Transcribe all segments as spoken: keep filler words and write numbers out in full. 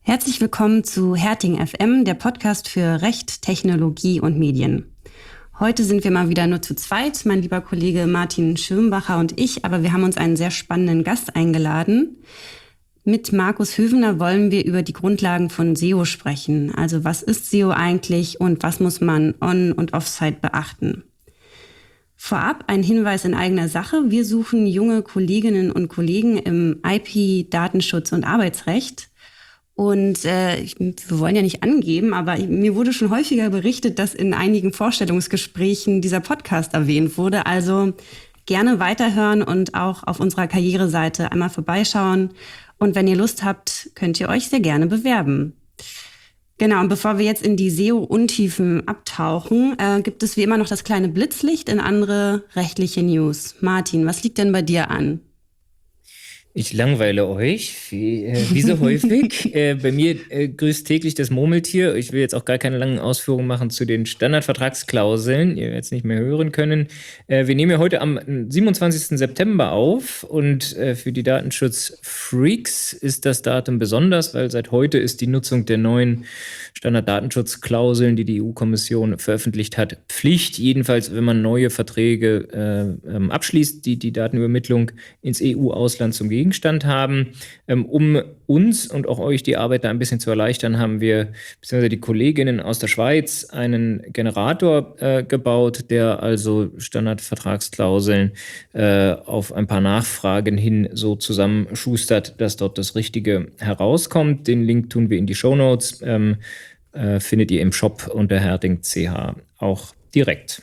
Herzlich willkommen zu Herting F M, der Podcast für Recht, Technologie und Medien. Heute sind wir mal wieder nur zu zweit, mein lieber Kollege Martin Schirmbacher und ich, aber wir haben uns einen sehr spannenden Gast eingeladen. Mit Markus Hövener wollen wir über die Grundlagen von S E O sprechen. Also was ist S E O eigentlich und was muss man on- und off-site beachten? Vorab ein Hinweis in eigener Sache. Wir suchen junge Kolleginnen und Kollegen im I P, Datenschutz und Arbeitsrecht. Und äh, ich, wir wollen ja nicht angeben, aber ich, mir wurde schon häufiger berichtet, dass in einigen Vorstellungsgesprächen dieser Podcast erwähnt wurde. Also gerne weiterhören und auch auf unserer Karriereseite einmal vorbeischauen. Und wenn ihr Lust habt, könnt ihr euch sehr gerne bewerben. Genau, und bevor wir jetzt in die S E O-Untiefen abtauchen, äh, gibt es wie immer noch das kleine Blitzlicht in andere rechtliche News. Martin, was liegt denn bei dir an? Ich langweile euch, wie, äh, wie so häufig. äh, bei mir äh, grüßt täglich das Murmeltier. Ich will jetzt auch gar keine langen Ausführungen machen zu den Standardvertragsklauseln. Ihr werdet es nicht mehr hören können. Äh, wir nehmen ja heute am siebenundzwanzigsten September auf und äh, für die Datenschutzfreaks ist das Datum besonders, weil seit heute ist die Nutzung der neuen Standarddatenschutzklauseln, die die E U-Kommission veröffentlicht hat, Pflicht. Jedenfalls, wenn man neue Verträge äh, ähm, abschließt, die die Datenübermittlung ins E U-Ausland zum Gegenstand haben. Ähm, um uns und auch euch die Arbeit da ein bisschen zu erleichtern, haben wir, beziehungsweise die Kolleginnen aus der Schweiz, einen Generator äh, gebaut, der also Standardvertragsklauseln äh, auf ein paar Nachfragen hin so zusammenschustert, dass dort das Richtige herauskommt. Den Link tun wir in die Shownotes. Ähm, äh, findet ihr im Shop unter herting punkt c h auch direkt.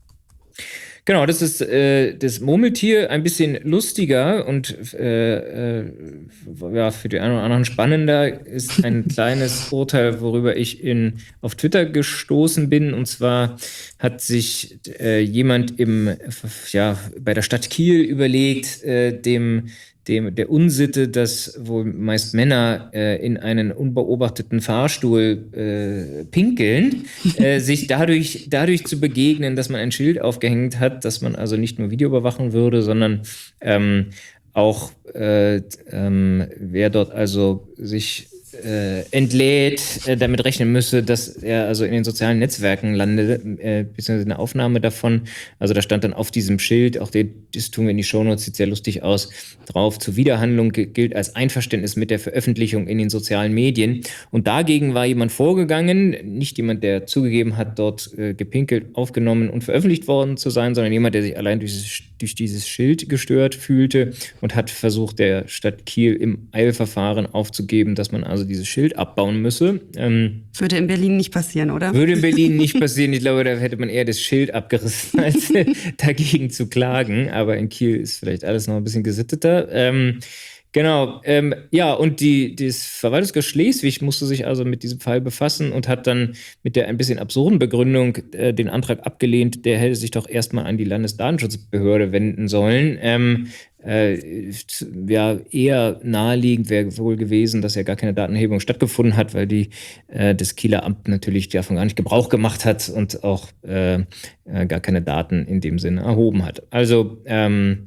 Genau, das ist äh, das Murmeltier, ein bisschen lustiger und äh, äh, ja, für die einen oder anderen spannender ist ein kleines Urteil, worüber ich in, auf Twitter gestoßen bin. Und zwar hat sich äh, jemand im, ja, bei der Stadt Kiel überlegt, äh, dem Dem, der Unsitte, dass wohl meist Männer äh, in einen unbeobachteten Fahrstuhl äh, pinkeln, äh, sich dadurch, dadurch zu begegnen, dass man ein Schild aufgehängt hat, dass man also nicht nur Video überwachen würde, sondern ähm, auch äh, ähm, wer dort also sich äh, entlädt, äh, damit rechnen müsse, dass er also in den sozialen Netzwerken landet, äh, beziehungsweise eine Aufnahme davon. Also da stand dann auf diesem Schild, auch die, das tun wir in die Shownotes, sieht sehr lustig aus, drauf, Zuwiderhandlung gilt als Einverständnis mit der Veröffentlichung in den sozialen Medien. Und dagegen war jemand vorgegangen, nicht jemand, der zugegeben hat, dort äh, gepinkelt, aufgenommen und veröffentlicht worden zu sein, sondern jemand, der sich allein durch dieses, durch dieses Schild gestört fühlte und hat versucht, der Stadt Kiel im Eilverfahren aufzugeben, dass man also dieses Schild abbauen müsse. Ähm, würde in Berlin nicht passieren, oder? Würde in Berlin nicht passieren. Ich glaube, da hätte man eher das Schild abgerissen, als dagegen zu klagen. Aber in Kiel ist vielleicht alles noch ein bisschen gesitteter. Ähm, Genau, ähm, ja, und die, das Verwaltungsgericht Schleswig musste sich also mit diesem Fall befassen und hat dann mit der ein bisschen absurden Begründung äh, den Antrag abgelehnt, der hätte sich doch erstmal an die Landesdatenschutzbehörde wenden sollen. Ähm, äh, ja, eher naheliegend wäre wohl gewesen, dass ja gar keine Datenerhebung stattgefunden hat, weil die, äh, das Kieler Amt natürlich davon gar nicht Gebrauch gemacht hat und auch äh, äh, gar keine Daten in dem Sinne erhoben hat. Also ähm,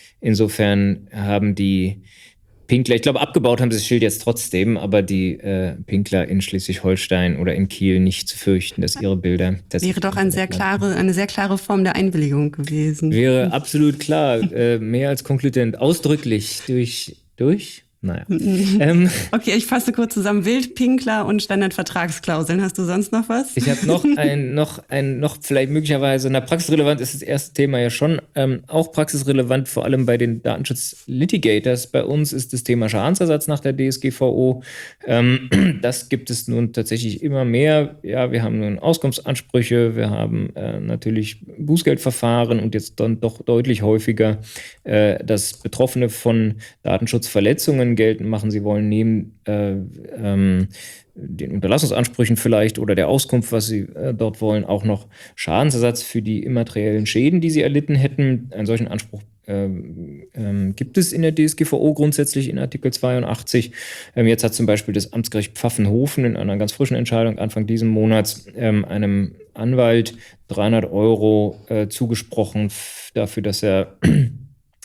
insofern haben die Pinkler, ich glaube, abgebaut haben sie das Schild jetzt trotzdem, aber die äh, Pinkler in Schleswig-Holstein oder in Kiel nicht zu fürchten, dass ihre Bilder... Wäre doch ein sehr klare, eine sehr klare Form der Einwilligung gewesen. Wäre absolut klar, äh, mehr als konkludent, ausdrücklich durch... durch? Naja. ähm, okay, ich fasse kurz zusammen. Wildpinkler und Standardvertragsklauseln. Hast du sonst noch was? Ich habe noch ein, noch ein, noch vielleicht möglicherweise, na, praxisrelevant ist das erste Thema ja schon, ähm, auch praxisrelevant, vor allem bei den Datenschutz-Litigators. Bei uns ist das Thema Schadensersatz nach der D S G V O. Ähm, das gibt es nun tatsächlich immer mehr. Ja, wir haben nun Auskunftsansprüche, wir haben äh, natürlich Bußgeldverfahren und jetzt dann doch deutlich häufiger, äh, dass Betroffene von Datenschutzverletzungen geltend machen, sie wollen neben äh, ähm, den Unterlassungsansprüchen vielleicht oder der Auskunft, was sie äh, dort wollen, auch noch Schadensersatz für die immateriellen Schäden, die sie erlitten hätten. Einen solchen Anspruch ähm, ähm, gibt es in der D S G V O grundsätzlich in Artikel zweiundachtzig. Ähm, jetzt hat zum Beispiel das Amtsgericht Pfaffenhofen in einer ganz frischen Entscheidung Anfang diesen Monats ähm, einem Anwalt dreihundert Euro äh, zugesprochen f- dafür, dass er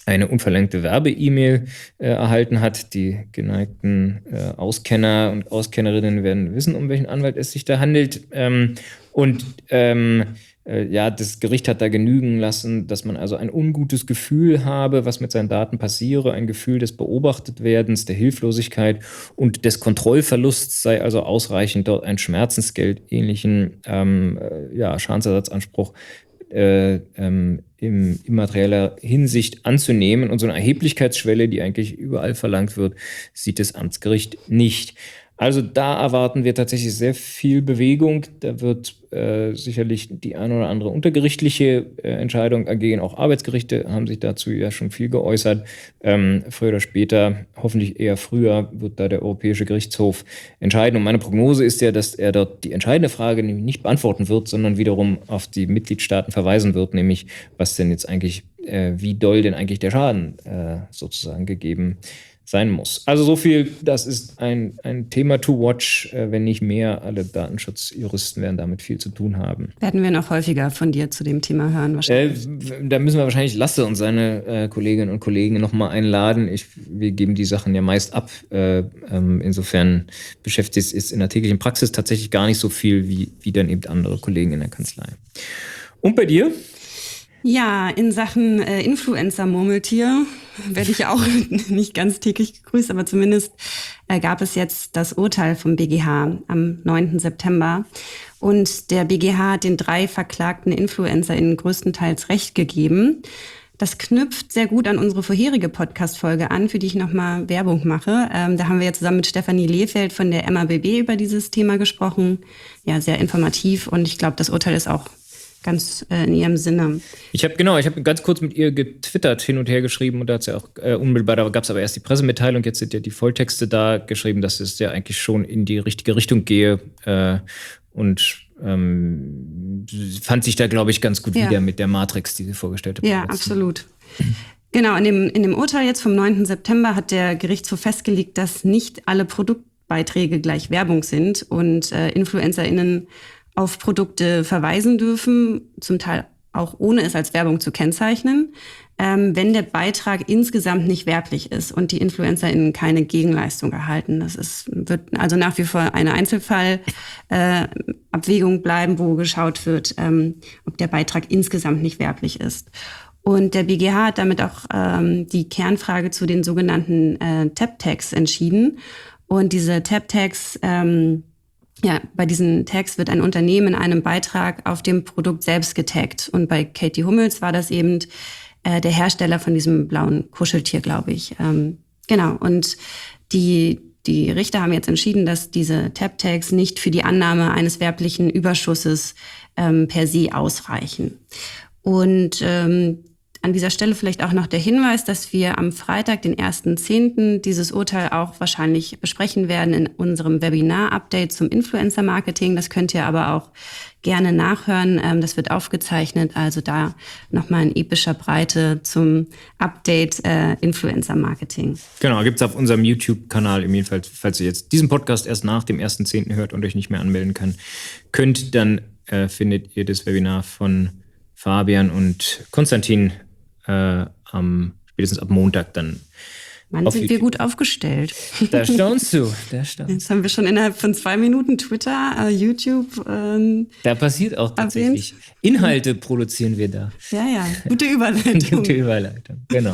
eine unverlängerte Werbe-E-Mail äh, erhalten hat. Die geneigten äh, Auskenner und Auskennerinnen werden wissen, um welchen Anwalt es sich da handelt. Ähm, und ähm, äh, ja, das Gericht hat da genügen lassen, dass man also ein ungutes Gefühl habe, was mit seinen Daten passiere, ein Gefühl des Beobachtetwerdens, der Hilflosigkeit und des Kontrollverlusts sei also ausreichend, dort einen Schmerzensgeld-ähnlichen ähm, äh, ja, Schadensersatzanspruch Äh, ähm, in immaterieller Hinsicht anzunehmen. Und so eine Erheblichkeitsschwelle, die eigentlich überall verlangt wird, sieht das Amtsgericht nicht. Also da erwarten wir tatsächlich sehr viel Bewegung. Da wird äh, sicherlich die eine oder andere untergerichtliche äh, Entscheidung ergehen. Auch Arbeitsgerichte haben sich dazu ja schon viel geäußert. Ähm, früher oder später, hoffentlich eher früher, wird da der Europäische Gerichtshof entscheiden. Und meine Prognose ist ja, dass er dort die entscheidende Frage nämlich nicht beantworten wird, sondern wiederum auf die Mitgliedstaaten verweisen wird, nämlich was denn jetzt eigentlich, äh, wie doll denn eigentlich der Schaden äh, sozusagen gegeben sein muss. Also so viel, das ist ein, ein Thema to watch, äh, wenn nicht mehr. Alle Datenschutzjuristen werden damit viel zu tun haben. Werden wir noch häufiger von dir zu dem Thema hören wahrscheinlich? Äh, da müssen wir wahrscheinlich Lasse und seine äh, Kolleginnen und Kollegen nochmal einladen. Ich, wir geben die Sachen ja meist ab. Äh, ähm, insofern beschäftigt es in der täglichen Praxis tatsächlich gar nicht so viel wie, wie dann eben andere Kollegen in der Kanzlei. Und bei dir? Ja, in Sachen äh, Influencer-Murmeltier werde ich auch nicht ganz täglich gegrüßt, aber zumindest äh, gab es jetzt das Urteil vom B G H am neunten September. Und der B G H hat den drei verklagten InfluencerInnen größtenteils Recht gegeben. Das knüpft sehr gut an unsere vorherige Podcast-Folge an, für die ich nochmal Werbung mache. Ähm, da haben wir ja zusammen mit Stefanie Lehfeld von der M A B B über dieses Thema gesprochen. Ja, sehr informativ und ich glaube, das Urteil ist auch ganz äh, in ihrem Sinne. Ich habe genau, ich habe ganz kurz mit ihr getwittert, hin und her geschrieben und da hat sie auch äh, unmittelbar, da gab es aber erst die Pressemitteilung, jetzt sind ja die Volltexte da geschrieben, dass es ja eigentlich schon in die richtige Richtung gehe äh, und ähm, fand sich da, glaube ich, ganz gut ja. wieder mit der Matrix, die sie vorgestellt hat. Ja, absolut. Genau, in dem, in dem Urteil jetzt vom neunten September hat der Gerichtshof festgelegt, dass nicht alle Produktbeiträge gleich Werbung sind und äh, InfluencerInnen auf Produkte verweisen dürfen, zum Teil auch ohne es als Werbung zu kennzeichnen, ähm, wenn der Beitrag insgesamt nicht werblich ist und die InfluencerInnen keine Gegenleistung erhalten. Das ist, wird also nach wie vor eine Einzelfallabwägung äh, bleiben, wo geschaut wird, ähm, ob der Beitrag insgesamt nicht werblich ist. Und der B G H hat damit auch ähm, die Kernfrage zu den sogenannten äh, Tab-Tags entschieden. Und diese Tab-Tags ähm, Ja, bei diesen Tags wird ein Unternehmen in einem Beitrag auf dem Produkt selbst getaggt. Und bei Katie Hummels war das eben äh, der Hersteller von diesem blauen Kuscheltier, glaube ich. Ähm, genau. Und die, die Richter haben jetzt entschieden, dass diese Tab-Tags nicht für die Annahme eines werblichen Überschusses ähm, per se ausreichen. Und ähm, an dieser Stelle vielleicht auch noch der Hinweis, dass wir am Freitag, den ersten zehnten dieses Urteil auch wahrscheinlich besprechen werden in unserem Webinar-Update zum Influencer-Marketing. Das könnt ihr aber auch gerne nachhören. Das wird aufgezeichnet, also da nochmal in epischer Breite zum Update äh, Influencer-Marketing. Genau, gibt's auf unserem YouTube-Kanal, im Fall, falls ihr jetzt diesen Podcast erst nach dem ersten zehnten hört und euch nicht mehr anmelden kann, könnt, dann äh, findet ihr das Webinar von Fabian und Konstantin Äh, am spätestens ab Montag dann. Mann, sind YouTube. Wir gut aufgestellt. Da staunst du. Da staunst. Jetzt haben wir schon innerhalb von zwei Minuten Twitter, äh, YouTube. Ähm, da passiert auch tatsächlich. Erwähnt. Inhalte produzieren wir da. Ja, ja. Gute Überleitung. Gute Überleitung, genau.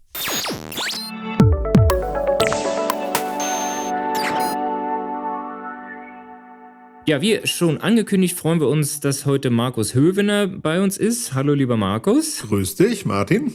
Ja, wie schon angekündigt, freuen wir uns, dass heute Markus Hövener bei uns ist. Hallo, lieber Markus. Grüß dich, Martin.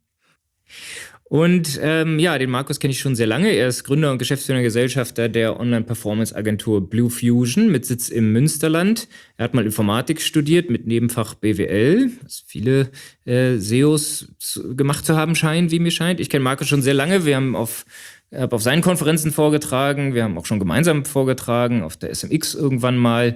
Und ähm, ja, den Markus kenne ich schon sehr lange. Er ist Gründer und Geschäftsführender Gesellschafter der Online-Performance-Agentur Blue Fusion mit Sitz im Münsterland. Er hat mal Informatik studiert mit Nebenfach B W L, was viele äh, S E Os zu, gemacht zu haben scheinen, wie mir scheint. Ich kenne Markus schon sehr lange. Wir haben auf Ich habe auf seinen Konferenzen vorgetragen, wir haben auch schon gemeinsam vorgetragen, auf der S M X irgendwann mal.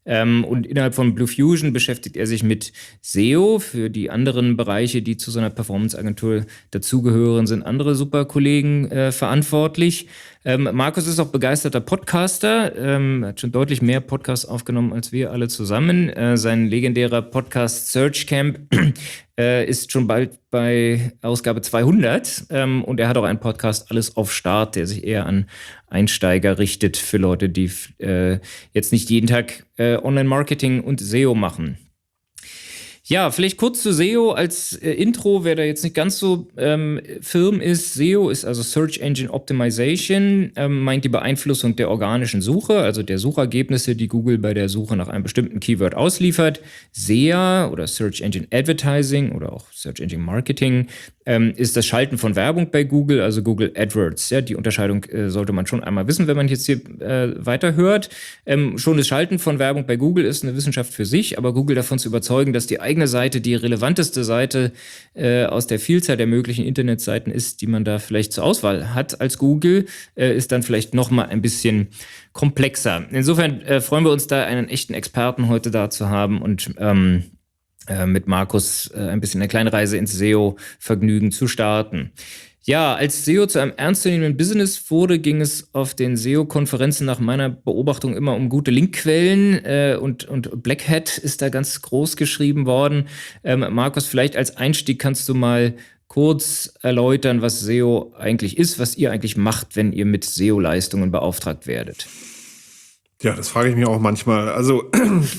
Ähm, und innerhalb von Blue Fusion beschäftigt er sich mit S E O. Für die anderen Bereiche, die zu so einer Performance-Agentur dazugehören, sind andere super Kollegen äh, verantwortlich. Ähm, Markus ist auch begeisterter Podcaster, ähm, hat schon deutlich mehr Podcasts aufgenommen als wir alle zusammen. Äh, sein legendärer Podcast Search Camp äh, ist schon bald bei Ausgabe zweihundert ähm, und er hat auch einen Podcast Alles auf Start, der sich eher an Einsteiger richtet für Leute, die äh, jetzt nicht jeden Tag äh, Online-Marketing und S E O machen. Ja, vielleicht kurz zu S E O als äh, Intro, wer da jetzt nicht ganz so ähm, firm ist. S E O ist also Search Engine Optimization, ähm, meint die Beeinflussung der organischen Suche, also der Suchergebnisse, die Google bei der Suche nach einem bestimmten Keyword ausliefert. S E A oder Search Engine Advertising oder auch Search Engine Marketing ähm, ist das Schalten von Werbung bei Google, also Google AdWords. Ja, die Unterscheidung äh, sollte man schon einmal wissen, wenn man jetzt hier äh, weiterhört. Ähm, schon das Schalten von Werbung bei Google ist eine Wissenschaft für sich, aber Google davon zu überzeugen, dass die eigene Seite die relevanteste Seite äh, aus der Vielzahl der möglichen Internetseiten ist, die man da vielleicht zur Auswahl hat als Google, äh, ist dann vielleicht noch mal ein bisschen komplexer. Insofern äh, freuen wir uns da, einen echten Experten heute da zu haben und ähm, äh, mit Markus äh, ein bisschen eine kleine Reise ins S E O-Vergnügen zu starten. Ja, als S E O zu einem ernstzunehmenden Business wurde, ging es auf den S E O-Konferenzen nach meiner Beobachtung immer um gute Linkquellen äh, und, und Black Hat ist da ganz groß geschrieben worden. Ähm, Markus, vielleicht als Einstieg kannst du mal kurz erläutern, was S E O eigentlich ist, was ihr eigentlich macht, wenn ihr mit S E O-Leistungen beauftragt werdet. Ja, das frage ich mich auch manchmal. Also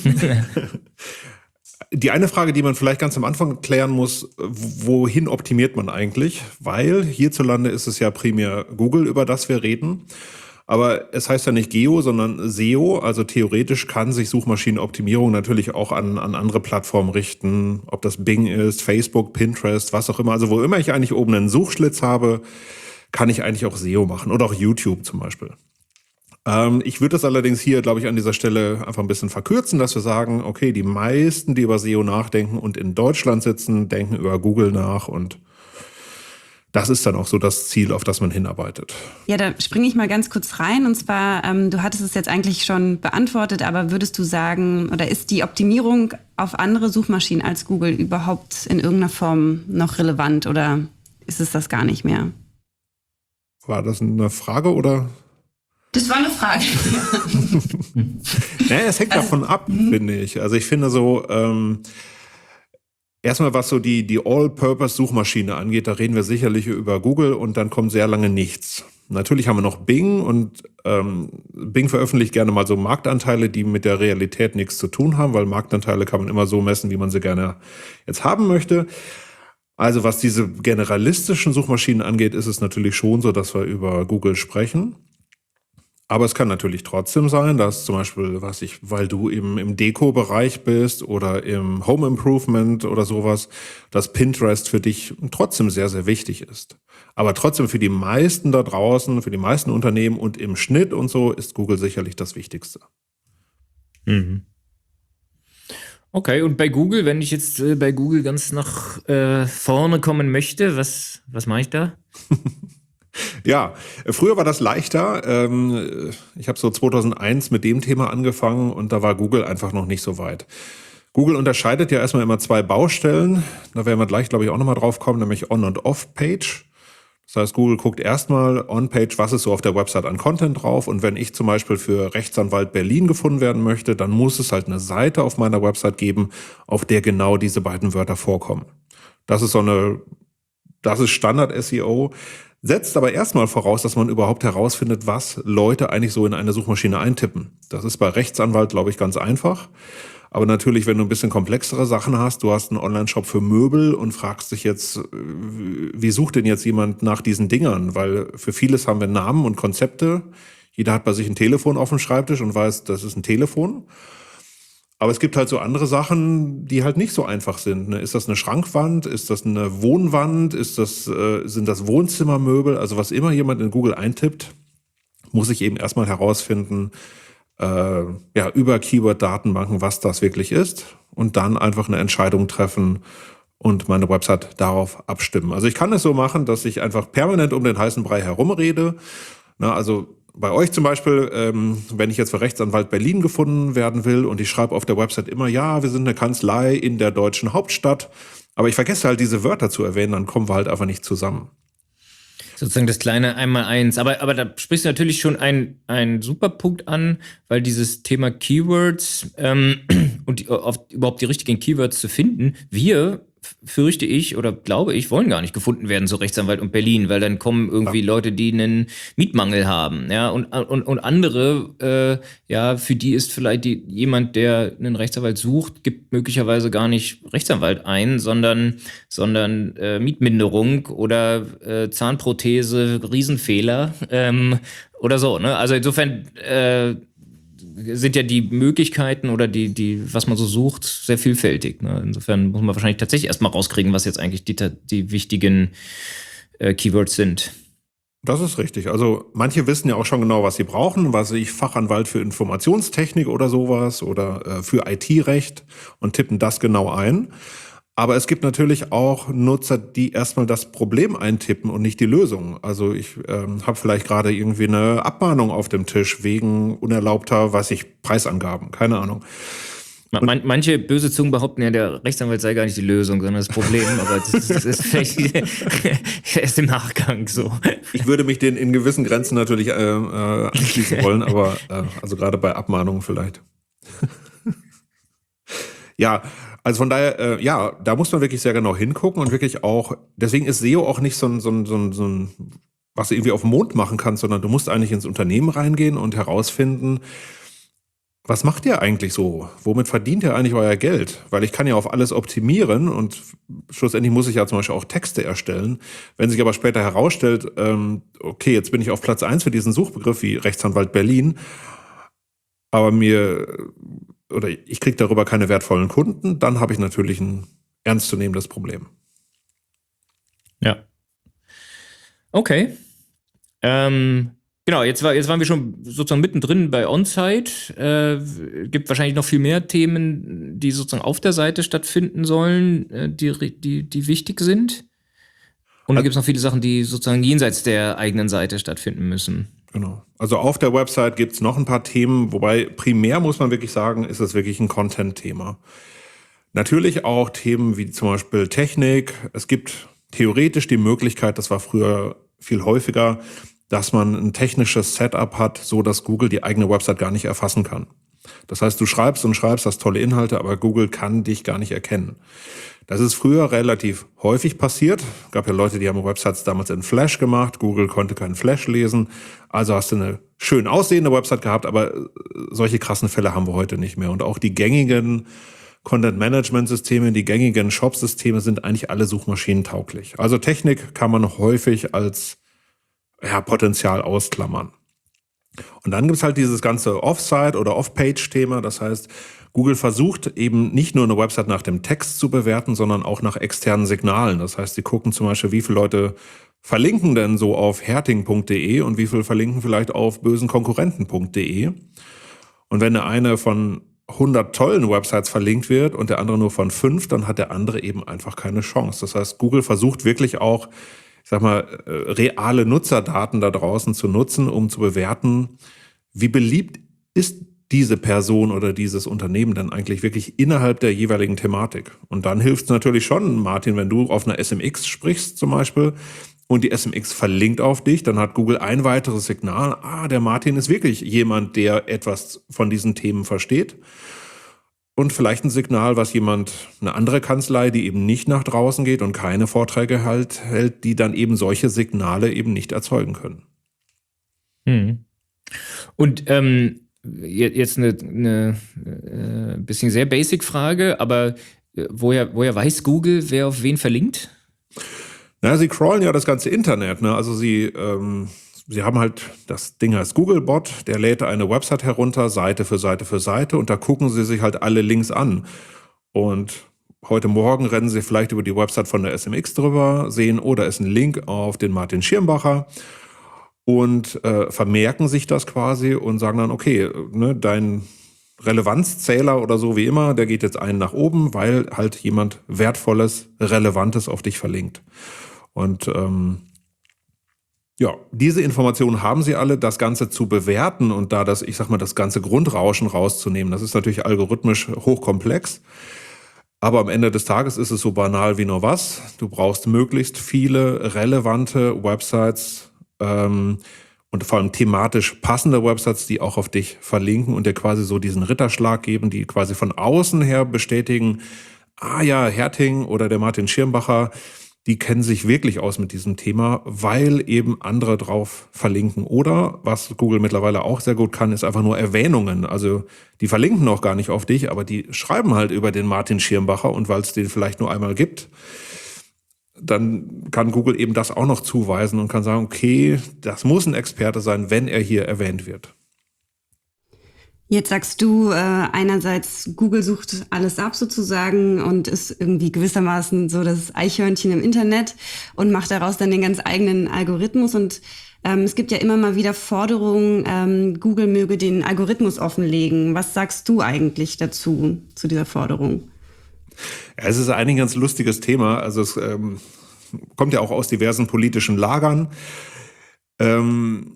die eine Frage, die man vielleicht ganz am Anfang klären muss, wohin optimiert man eigentlich? Weil hierzulande ist es ja primär Google, über das wir reden. Aber es heißt ja nicht Geo, sondern S E O. Also theoretisch kann sich Suchmaschinenoptimierung natürlich auch an, an andere Plattformen richten. Ob das Bing ist, Facebook, Pinterest, was auch immer. Also wo immer ich eigentlich oben einen Suchschlitz habe, kann ich eigentlich auch S E O machen. Oder auch YouTube zum Beispiel. Ich würde das allerdings hier, glaube ich, an dieser Stelle einfach ein bisschen verkürzen, dass wir sagen, okay, die meisten, die über S E O nachdenken und in Deutschland sitzen, denken über Google nach und das ist dann auch so das Ziel, auf das man hinarbeitet. Ja, da springe ich mal ganz kurz rein und zwar, ähm, du hattest es jetzt eigentlich schon beantwortet, aber würdest du sagen, oder ist die Optimierung auf andere Suchmaschinen als Google überhaupt in irgendeiner Form noch relevant oder ist es das gar nicht mehr? War das eine Frage oder? Das war eine Frage. Naja, es hängt davon ab, finde ich. Also ich finde so, ähm, erstmal was so die, die All-Purpose-Suchmaschine angeht, da reden wir sicherlich über Google und dann kommt sehr lange nichts. Natürlich haben wir noch Bing und ähm, Bing veröffentlicht gerne mal so Marktanteile, die mit der Realität nichts zu tun haben, weil Marktanteile kann man immer so messen, wie man sie gerne jetzt haben möchte. Also was diese generalistischen Suchmaschinen angeht, ist es natürlich schon so, dass wir über Google sprechen. Aber es kann natürlich trotzdem sein, dass zum Beispiel, was ich, weil du im, im Deko-Bereich bist oder im Home Improvement oder sowas, dass Pinterest für dich trotzdem sehr, sehr wichtig ist. Aber trotzdem für die meisten da draußen, für die meisten Unternehmen und im Schnitt und so ist Google sicherlich das Wichtigste. Mhm. Okay, und bei Google, wenn ich jetzt äh, bei Google ganz nach äh, vorne kommen möchte, was, was mache ich da? Ja, früher war das leichter. Ähm, ich habe so zweitausendeins mit dem Thema angefangen und da war Google einfach noch nicht so weit. Google unterscheidet ja erstmal immer zwei Baustellen. Da werden wir gleich, glaube ich, auch nochmal drauf kommen, nämlich On- und Off-Page. Das heißt, Google guckt erstmal On-Page, was ist so auf der Website an Content drauf. Und wenn ich zum Beispiel für Rechtsanwalt Berlin gefunden werden möchte, dann muss es halt eine Seite auf meiner Website geben, auf der genau diese beiden Wörter vorkommen. Das ist so eine, das ist Standard-S E O. Setzt aber erstmal voraus, dass man überhaupt herausfindet, was Leute eigentlich so in eine Suchmaschine eintippen. Das ist bei Rechtsanwalt, glaube ich, ganz einfach. Aber natürlich, wenn du ein bisschen komplexere Sachen hast, du hast einen Online-Shop für Möbel und fragst dich jetzt, wie sucht denn jetzt jemand nach diesen Dingern? Weil für vieles haben wir Namen und Konzepte. Jeder hat bei sich ein Telefon auf dem Schreibtisch und weiß, das ist ein Telefon. Aber es gibt halt so andere Sachen, die halt nicht so einfach sind. Ne? Ist das eine Schrankwand? Ist das eine Wohnwand? Ist das, äh, sind das Wohnzimmermöbel? Also was immer jemand in Google eintippt, muss ich eben erstmal herausfinden, äh, ja, über Keyword-Datenbanken, was das wirklich ist. Und dann einfach eine Entscheidung treffen und meine Website darauf abstimmen. Also ich kann es so machen, dass ich einfach permanent um den heißen Brei herumrede. Na, also bei euch zum Beispiel, ähm, wenn ich jetzt für Rechtsanwalt Berlin gefunden werden will und ich schreibe auf der Website immer, ja, wir sind eine Kanzlei in der deutschen Hauptstadt, aber ich vergesse halt diese Wörter zu erwähnen, dann kommen wir halt einfach nicht zusammen. Sozusagen das kleine Einmaleins. Aber, aber da sprichst du natürlich schon einen, einen super Punkt an, weil dieses Thema Keywords ähm, und die, auf, überhaupt die richtigen Keywords zu finden, wir, fürchte ich oder glaube ich, wollen gar nicht gefunden werden, so Rechtsanwalt und Berlin, weil dann kommen irgendwie ja. Leute, die einen Mietmangel haben, ja, und, und, und andere, äh, ja, für die ist vielleicht die, jemand, der einen Rechtsanwalt sucht, gibt möglicherweise gar nicht Rechtsanwalt ein, sondern, sondern äh, Mietminderung oder äh, Zahnprothese, Riesenfehler ähm, oder so, ne? Also insofern äh, sind ja die Möglichkeiten oder die, die, was man so sucht, sehr vielfältig. Ne? Insofern muss man wahrscheinlich tatsächlich erstmal rauskriegen, was jetzt eigentlich die, die wichtigen äh, Keywords sind. Das ist richtig. Also manche wissen ja auch schon genau, was sie brauchen, was ich Fachanwalt für Informationstechnik oder sowas oder äh, für I T-Recht und tippen das genau ein. Aber es gibt natürlich auch Nutzer, die erstmal das Problem eintippen und nicht die Lösung. Also ich ähm, habe vielleicht gerade irgendwie eine Abmahnung auf dem Tisch wegen unerlaubter, weiß ich, Preisangaben, keine Ahnung. Man, manche böse Zungen behaupten ja, der Rechtsanwalt sei gar nicht die Lösung, sondern das Problem. Aber das, das ist vielleicht erst im Nachgang so. Ich würde mich den in gewissen Grenzen natürlich äh, äh, anschließen wollen, aber äh, also gerade bei Abmahnungen vielleicht. Ja, also von daher, äh, ja, da muss man wirklich sehr genau hingucken und wirklich auch, deswegen ist S E O auch nicht so ein, so ein, so ein, so ein was du irgendwie auf dem Mond machen kannst, sondern du musst eigentlich ins Unternehmen reingehen und herausfinden, was macht ihr eigentlich so? Womit verdient ihr eigentlich euer Geld? Weil ich kann ja auf alles optimieren und schlussendlich muss ich ja zum Beispiel auch Texte erstellen. Wenn sich aber später herausstellt, ähm, okay, jetzt bin ich auf Platz eins für diesen Suchbegriff wie Rechtsanwalt Berlin, aber mir oder ich kriege darüber keine wertvollen Kunden, dann habe ich natürlich ein ernstzunehmendes Problem. Ja. Okay. Ähm, genau, jetzt, war, jetzt waren wir schon sozusagen mittendrin bei On-Site. Äh, gibt wahrscheinlich noch viel mehr Themen, die sozusagen auf der Seite stattfinden sollen, äh, die, die, die wichtig sind. Und dann gibt es noch viele Sachen, die sozusagen jenseits der eigenen Seite stattfinden müssen. Genau. Also auf der Website gibt es noch ein paar Themen, wobei primär muss man wirklich sagen, ist es wirklich ein Content-Thema. Natürlich auch Themen wie zum Beispiel Technik. Es gibt theoretisch die Möglichkeit, das war früher viel häufiger, dass man ein technisches Setup hat, so dass Google die eigene Website gar nicht erfassen kann. Das heißt, du schreibst und schreibst, hast tolle Inhalte, aber Google kann dich gar nicht erkennen. Das ist früher relativ häufig passiert. Es gab ja Leute, die haben Websites damals in Flash gemacht. Google konnte keinen Flash lesen. Also hast du eine schön aussehende Website gehabt, aber solche krassen Fälle haben wir heute nicht mehr. Und auch die gängigen Content-Management-Systeme, die gängigen Shop-Systeme sind eigentlich alle suchmaschinentauglich. Also Technik kann man häufig als ja, Potenzial ausklammern. Und dann gibt's halt dieses ganze Off-Site- oder Off-Page-Thema. Das heißt, Google versucht eben nicht nur eine Website nach dem Text zu bewerten, sondern auch nach externen Signalen. Das heißt, sie gucken zum Beispiel, wie viele Leute verlinken denn so auf herting punkt de und wie viele verlinken vielleicht auf bösenkonkurrenten punkt de. Und wenn der eine von hundert tollen Websites verlinkt wird und der andere nur von fünf, dann hat der andere eben einfach keine Chance. Das heißt, Google versucht wirklich auch, ich sag mal, reale Nutzerdaten da draußen zu nutzen, um zu bewerten, wie beliebt ist diese Person oder dieses Unternehmen dann eigentlich wirklich innerhalb der jeweiligen Thematik. Und dann hilft es natürlich schon, Martin, wenn du auf einer S M X sprichst zum Beispiel und die S M X verlinkt auf dich, dann hat Google ein weiteres Signal, ah, der Martin ist wirklich jemand, der etwas von diesen Themen versteht. Und vielleicht ein Signal, was jemand, eine andere Kanzlei, die eben nicht nach draußen geht und keine Vorträge halt, hält, die dann eben solche Signale eben nicht erzeugen können. Hm. Und ähm, jetzt eine, eine äh, bisschen sehr basic Frage, aber woher, woher weiß Google, wer auf wen verlinkt? Na, sie crawlen ja das ganze Internet, ne? Also sie, ähm, sie haben halt, das Ding heißt Googlebot, der lädt eine Website herunter, Seite für Seite für Seite, und da gucken sie sich halt alle Links an. Und heute Morgen rennen sie vielleicht über die Website von der S M X drüber, sehen, oh, da ist ein Link auf den Martin Schirmbacher und äh, vermerken sich das quasi und sagen dann, okay, ne, dein Relevanzzähler oder so wie immer, der geht jetzt einen nach oben, weil halt jemand Wertvolles, Relevantes auf dich verlinkt. Und ähm, Ja, diese Informationen haben sie alle. Das Ganze zu bewerten und da das, ich sag mal, das ganze Grundrauschen rauszunehmen, das ist natürlich algorithmisch hochkomplex. Aber am Ende des Tages ist es so banal wie nur was. Du brauchst möglichst viele relevante Websites ähm, und vor allem thematisch passende Websites, die auch auf dich verlinken und dir quasi so diesen Ritterschlag geben, die quasi von außen her bestätigen, ah ja, Herting oder der Martin Schirmbacher, die kennen sich wirklich aus mit diesem Thema, weil eben andere drauf verlinken. Oder, was Google mittlerweile auch sehr gut kann, ist einfach nur Erwähnungen. Also die verlinken auch gar nicht auf dich, aber die schreiben halt über den Martin Schirmbacher und weil es den vielleicht nur einmal gibt, dann kann Google eben das auch noch zuweisen und kann sagen, okay, das muss ein Experte sein, wenn er hier erwähnt wird. Jetzt sagst du äh, einerseits, Google sucht alles ab sozusagen und ist irgendwie gewissermaßen so das Eichhörnchen im Internet und macht daraus dann den ganz eigenen Algorithmus. Und ähm, es gibt ja immer mal wieder Forderungen, ähm, Google möge den Algorithmus offenlegen. Was sagst du eigentlich dazu, zu dieser Forderung? Ja, es ist eigentlich ein ganz lustiges Thema. Also es ähm, kommt ja auch aus diversen politischen Lagern. Ähm,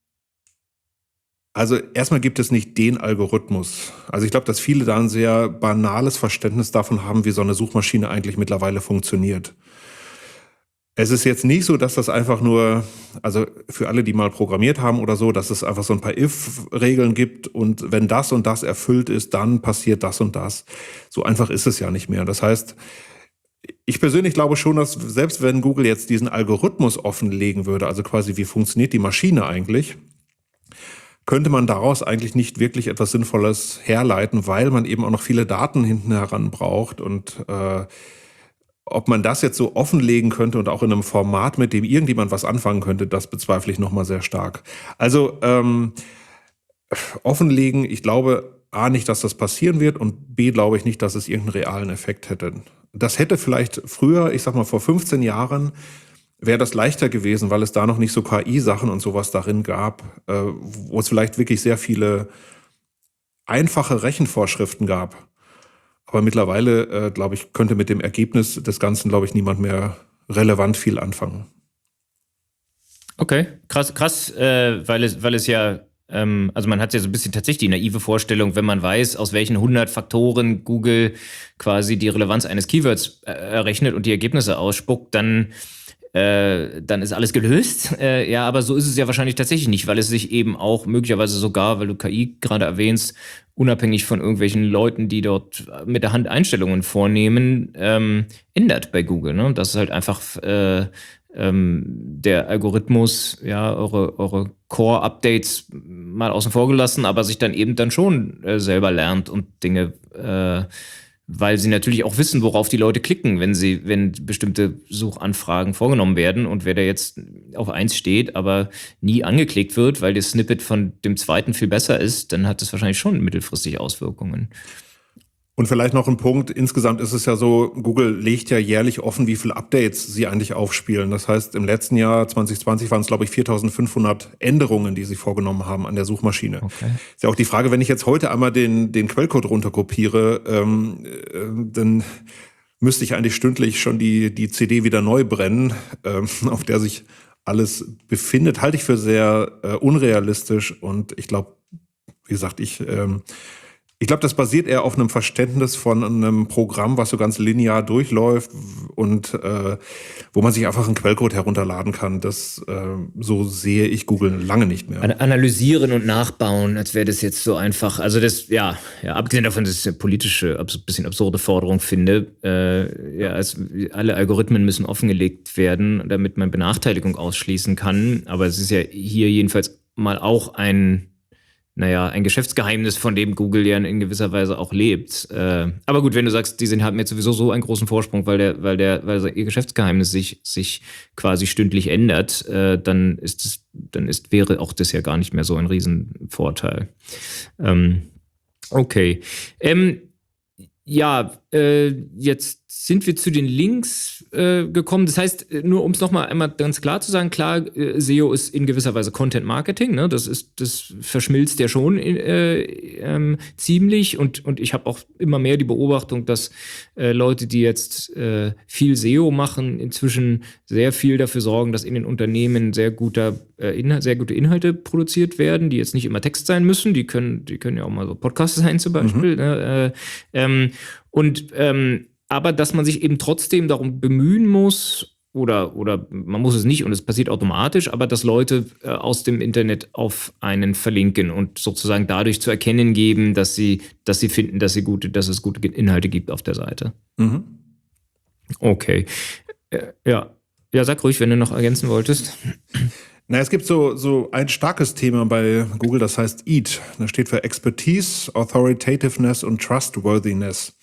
Also erstmal gibt es nicht den Algorithmus. Also ich glaube, dass viele da ein sehr banales Verständnis davon haben, wie so eine Suchmaschine eigentlich mittlerweile funktioniert. Es ist jetzt nicht so, dass das einfach nur, also für alle, die mal programmiert haben oder so, dass es einfach so ein paar If-Regeln gibt und wenn das und das erfüllt ist, dann passiert das und das. So einfach ist es ja nicht mehr. Das heißt, ich persönlich glaube schon, dass selbst wenn Google jetzt diesen Algorithmus offenlegen würde, also quasi wie funktioniert die Maschine eigentlich, könnte man daraus eigentlich nicht wirklich etwas Sinnvolles herleiten, weil man eben auch noch viele Daten hinten heran braucht. Und äh, ob man das jetzt so offenlegen könnte und auch in einem Format, mit dem irgendjemand was anfangen könnte, das bezweifle ich nochmal sehr stark. Also ähm, offenlegen, ich glaube A, nicht, dass das passieren wird und B, glaube ich nicht, dass es irgendeinen realen Effekt hätte. Das hätte vielleicht früher, ich sag mal vor fünfzehn Jahren, wäre das leichter gewesen, weil es da noch nicht so K I-Sachen und sowas darin gab, äh, wo es vielleicht wirklich sehr viele einfache Rechenvorschriften gab. Aber mittlerweile, äh, glaube ich, könnte mit dem Ergebnis des Ganzen, glaube ich, niemand mehr relevant viel anfangen. Okay, krass, krass, äh, weil es, weil es ja, ähm, also man hat ja so ein bisschen tatsächlich die naive Vorstellung, wenn man weiß, aus welchen hundert Faktoren Google quasi die Relevanz eines Keywords äh, errechnet und die Ergebnisse ausspuckt, dann Äh, dann ist alles gelöst. Äh, ja, aber so ist es ja wahrscheinlich tatsächlich nicht, weil es sich eben auch möglicherweise sogar, weil du K I gerade erwähnst, unabhängig von irgendwelchen Leuten, die dort mit der Hand Einstellungen vornehmen, ähm, ändert bei Google. Ne? Das ist halt einfach äh, ähm, der Algorithmus, ja, eure, eure Core-Updates mal außen vor gelassen, aber sich dann eben dann schon äh, selber lernt und Dinge äh, weil sie natürlich auch wissen, worauf die Leute klicken, wenn sie, wenn bestimmte Suchanfragen vorgenommen werden. Und wer da jetzt auf eins steht, aber nie angeklickt wird, weil das Snippet von dem zweiten viel besser ist, dann hat das wahrscheinlich schon mittelfristig Auswirkungen. Und vielleicht noch ein Punkt, insgesamt ist es ja so, Google legt ja jährlich offen, wie viele Updates sie eigentlich aufspielen. Das heißt, im letzten Jahr zwanzig zwanzig waren es, glaube ich, viertausendfünfhundert Änderungen, die sie vorgenommen haben an der Suchmaschine. Okay. Ist ja auch die Frage, wenn ich jetzt heute einmal den, den Quellcode runterkopiere, ähm, äh, dann müsste ich eigentlich stündlich schon die, die C D wieder neu brennen, ähm, auf der sich alles befindet. Halte ich für sehr äh, unrealistisch und ich glaube, wie gesagt, ich... Ähm, Ich glaube, das basiert eher auf einem Verständnis von einem Programm, was so ganz linear durchläuft und äh, wo man sich einfach einen Quellcode herunterladen kann. Das äh, so sehe ich Google lange nicht mehr. Analysieren und nachbauen, als wäre das jetzt so einfach. Also das, ja, ja abgesehen davon, dass ich eine politische, ein bisschen absurde Forderung finde. Äh, ja, es, alle Algorithmen müssen offengelegt werden, damit man Benachteiligung ausschließen kann. Aber es ist ja hier jedenfalls mal auch ein Naja, ein Geschäftsgeheimnis, von dem Google ja in gewisser Weise auch lebt. Äh, aber gut, wenn du sagst, die sind, haben jetzt sowieso so einen großen Vorsprung, weil der, weil der, weil ihr Geschäftsgeheimnis sich, sich quasi stündlich ändert, äh, dann ist es, dann ist, wäre auch das ja gar nicht mehr so ein Riesenvorteil. Ähm, okay. Ähm, ja, äh, jetzt sind wir zu den Links äh, gekommen. Das heißt, nur um es nochmal einmal ganz klar zu sagen, klar, äh, S E O ist in gewisser Weise Content Marketing, ne? Das ist, das verschmilzt ja schon äh, ähm, ziemlich und, und ich habe auch immer mehr die Beobachtung, dass äh, Leute, die jetzt äh, viel S E O machen, inzwischen sehr viel dafür sorgen, dass in den Unternehmen sehr guter äh, Inhalt, sehr gute Inhalte produziert werden, die jetzt nicht immer Text sein müssen, die können, die können ja auch mal so Podcasts sein zum Beispiel. Mhm. Ne? Äh, ähm, und ähm, aber dass man sich eben trotzdem darum bemühen muss, oder, oder man muss es nicht und es passiert automatisch, aber dass Leute äh, aus dem Internet auf einen verlinken und sozusagen dadurch zu erkennen geben, dass sie, dass sie finden, dass, sie gute, dass es gute Inhalte gibt auf der Seite. Mhm. Okay. Äh, ja. ja, sag ruhig, wenn du noch ergänzen wolltest. Na, es gibt so, so ein starkes Thema bei Google, das heißt E A T. Das steht für Expertise, Authoritativeness und Trustworthiness.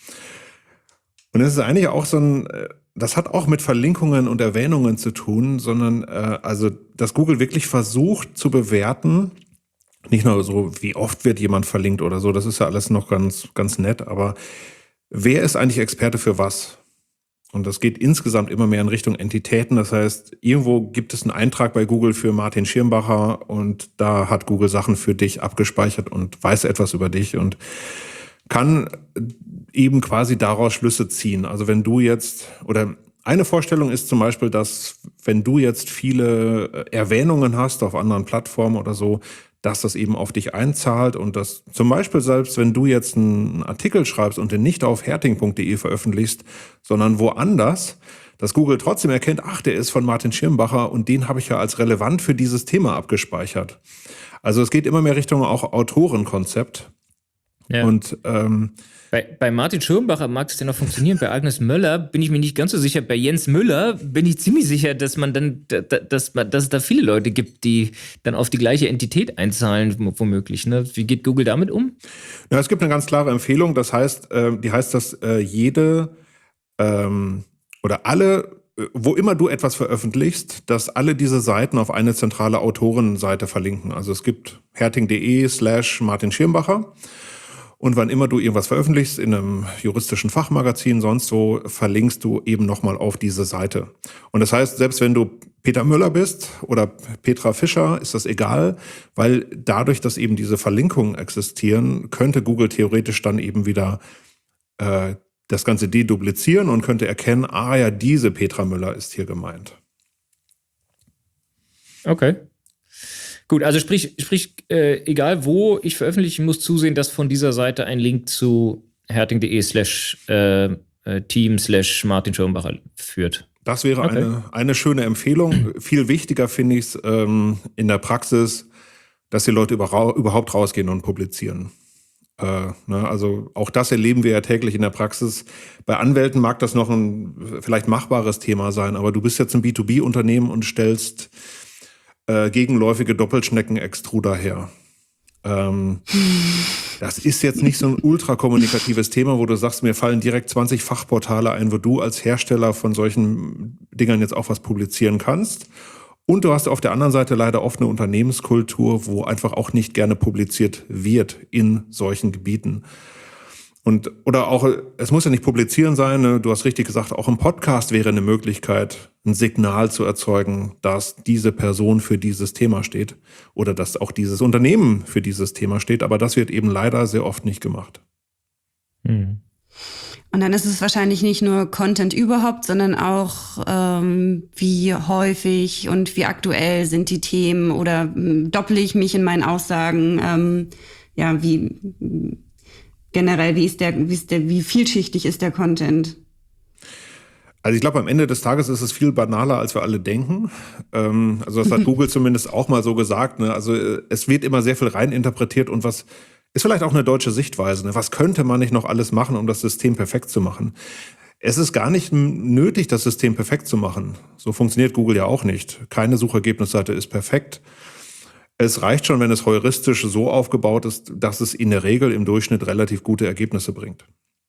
Und das ist eigentlich auch so ein, das hat auch mit Verlinkungen und Erwähnungen zu tun, sondern äh, also, dass Google wirklich versucht zu bewerten, nicht nur so, wie oft wird jemand verlinkt oder so, das ist ja alles noch ganz, ganz nett, aber wer ist eigentlich Experte für was? Und das geht insgesamt immer mehr in Richtung Entitäten. Das heißt, irgendwo gibt es einen Eintrag bei Google für Martin Schirmbacher und da hat Google Sachen für dich abgespeichert und weiß etwas über dich und kann eben quasi daraus Schlüsse ziehen. Also wenn du jetzt, oder eine Vorstellung ist zum Beispiel, dass wenn du jetzt viele Erwähnungen hast auf anderen Plattformen oder so, dass das eben auf dich einzahlt und dass zum Beispiel selbst wenn du jetzt einen Artikel schreibst und den nicht auf herting punkt de veröffentlichst, sondern woanders, dass Google trotzdem erkennt, ach, der ist von Martin Schirmbacher und den habe ich ja als relevant für dieses Thema abgespeichert. Also es geht immer mehr Richtung auch Autorenkonzept. Ja. Und ähm, bei, bei Martin Schirmbacher mag es ja noch funktionieren, bei Agnes Möller bin ich mir nicht ganz so sicher. Bei Jens Müller bin ich ziemlich sicher, dass man dann, dass, man, dass es da viele Leute gibt, die dann auf die gleiche Entität einzahlen, womöglich. Ne? Wie geht Google damit um? Ja, es gibt eine ganz klare Empfehlung. Das heißt, äh, die heißt, dass äh, jede ähm, oder alle, wo immer du etwas veröffentlichst, dass alle diese Seiten auf eine zentrale Autorenseite verlinken. Also es gibt herting punkt de slash Martin Schirmbacher. Und wann immer du irgendwas veröffentlichst, in einem juristischen Fachmagazin, sonst wo, verlinkst du eben nochmal auf diese Seite. Und das heißt, selbst wenn du Peter Müller bist oder Petra Fischer, ist das egal, weil dadurch, dass eben diese Verlinkungen existieren, könnte Google theoretisch dann eben wieder äh, das Ganze deduplizieren und könnte erkennen, ah ja, diese Petra Müller ist hier gemeint. Okay. Gut, also sprich, sprich äh, egal wo ich veröffentliche, ich muss zusehen, dass von dieser Seite ein Link zu herting punkt de slash team slash Martin Schirmbacher führt. Das wäre okay. eine, eine schöne Empfehlung. Viel wichtiger finde ich es ähm, in der Praxis, dass die Leute über, überhaupt rausgehen und publizieren. Äh, ne, also auch das erleben wir ja täglich in der Praxis. Bei Anwälten mag das noch ein vielleicht machbares Thema sein, aber du bist jetzt ein B zwei B-Unternehmen und stellst gegenläufige Doppelschnecken-Extruder her. Ähm, das ist jetzt nicht so ein ultrakommunikatives Thema, wo du sagst, mir fallen direkt zwanzig Fachportale ein, wo du als Hersteller von solchen Dingern jetzt auch was publizieren kannst. Und du hast auf der anderen Seite leider oft eine Unternehmenskultur, wo einfach auch nicht gerne publiziert wird in solchen Gebieten. Und, oder auch, es muss ja nicht publizieren sein, ne? Du hast richtig gesagt, auch im Podcast wäre eine Möglichkeit, ein Signal zu erzeugen, dass diese Person für dieses Thema steht oder dass auch dieses Unternehmen für dieses Thema steht. Aber das wird eben leider sehr oft nicht gemacht. Mhm. Und dann ist es wahrscheinlich nicht nur Content überhaupt, sondern auch, ähm, wie häufig und wie aktuell sind die Themen oder ähm, dopple ich mich in meinen Aussagen, ähm, ja, wie... Generell, wie ist der, wie ist der, wie vielschichtig ist der Content? Also ich glaube, am Ende des Tages ist es viel banaler, als wir alle denken. Ähm, also das hat Google zumindest auch mal so gesagt. Ne? Also es wird immer sehr viel reininterpretiert und was ist vielleicht auch eine deutsche Sichtweise. Ne? Was könnte man nicht noch alles machen, um das System perfekt zu machen? Es ist gar nicht nötig, das System perfekt zu machen. So funktioniert Google ja auch nicht. Keine Suchergebnisseite ist perfekt. Es reicht schon, wenn es heuristisch so aufgebaut ist, dass es in der Regel im Durchschnitt relativ gute Ergebnisse bringt.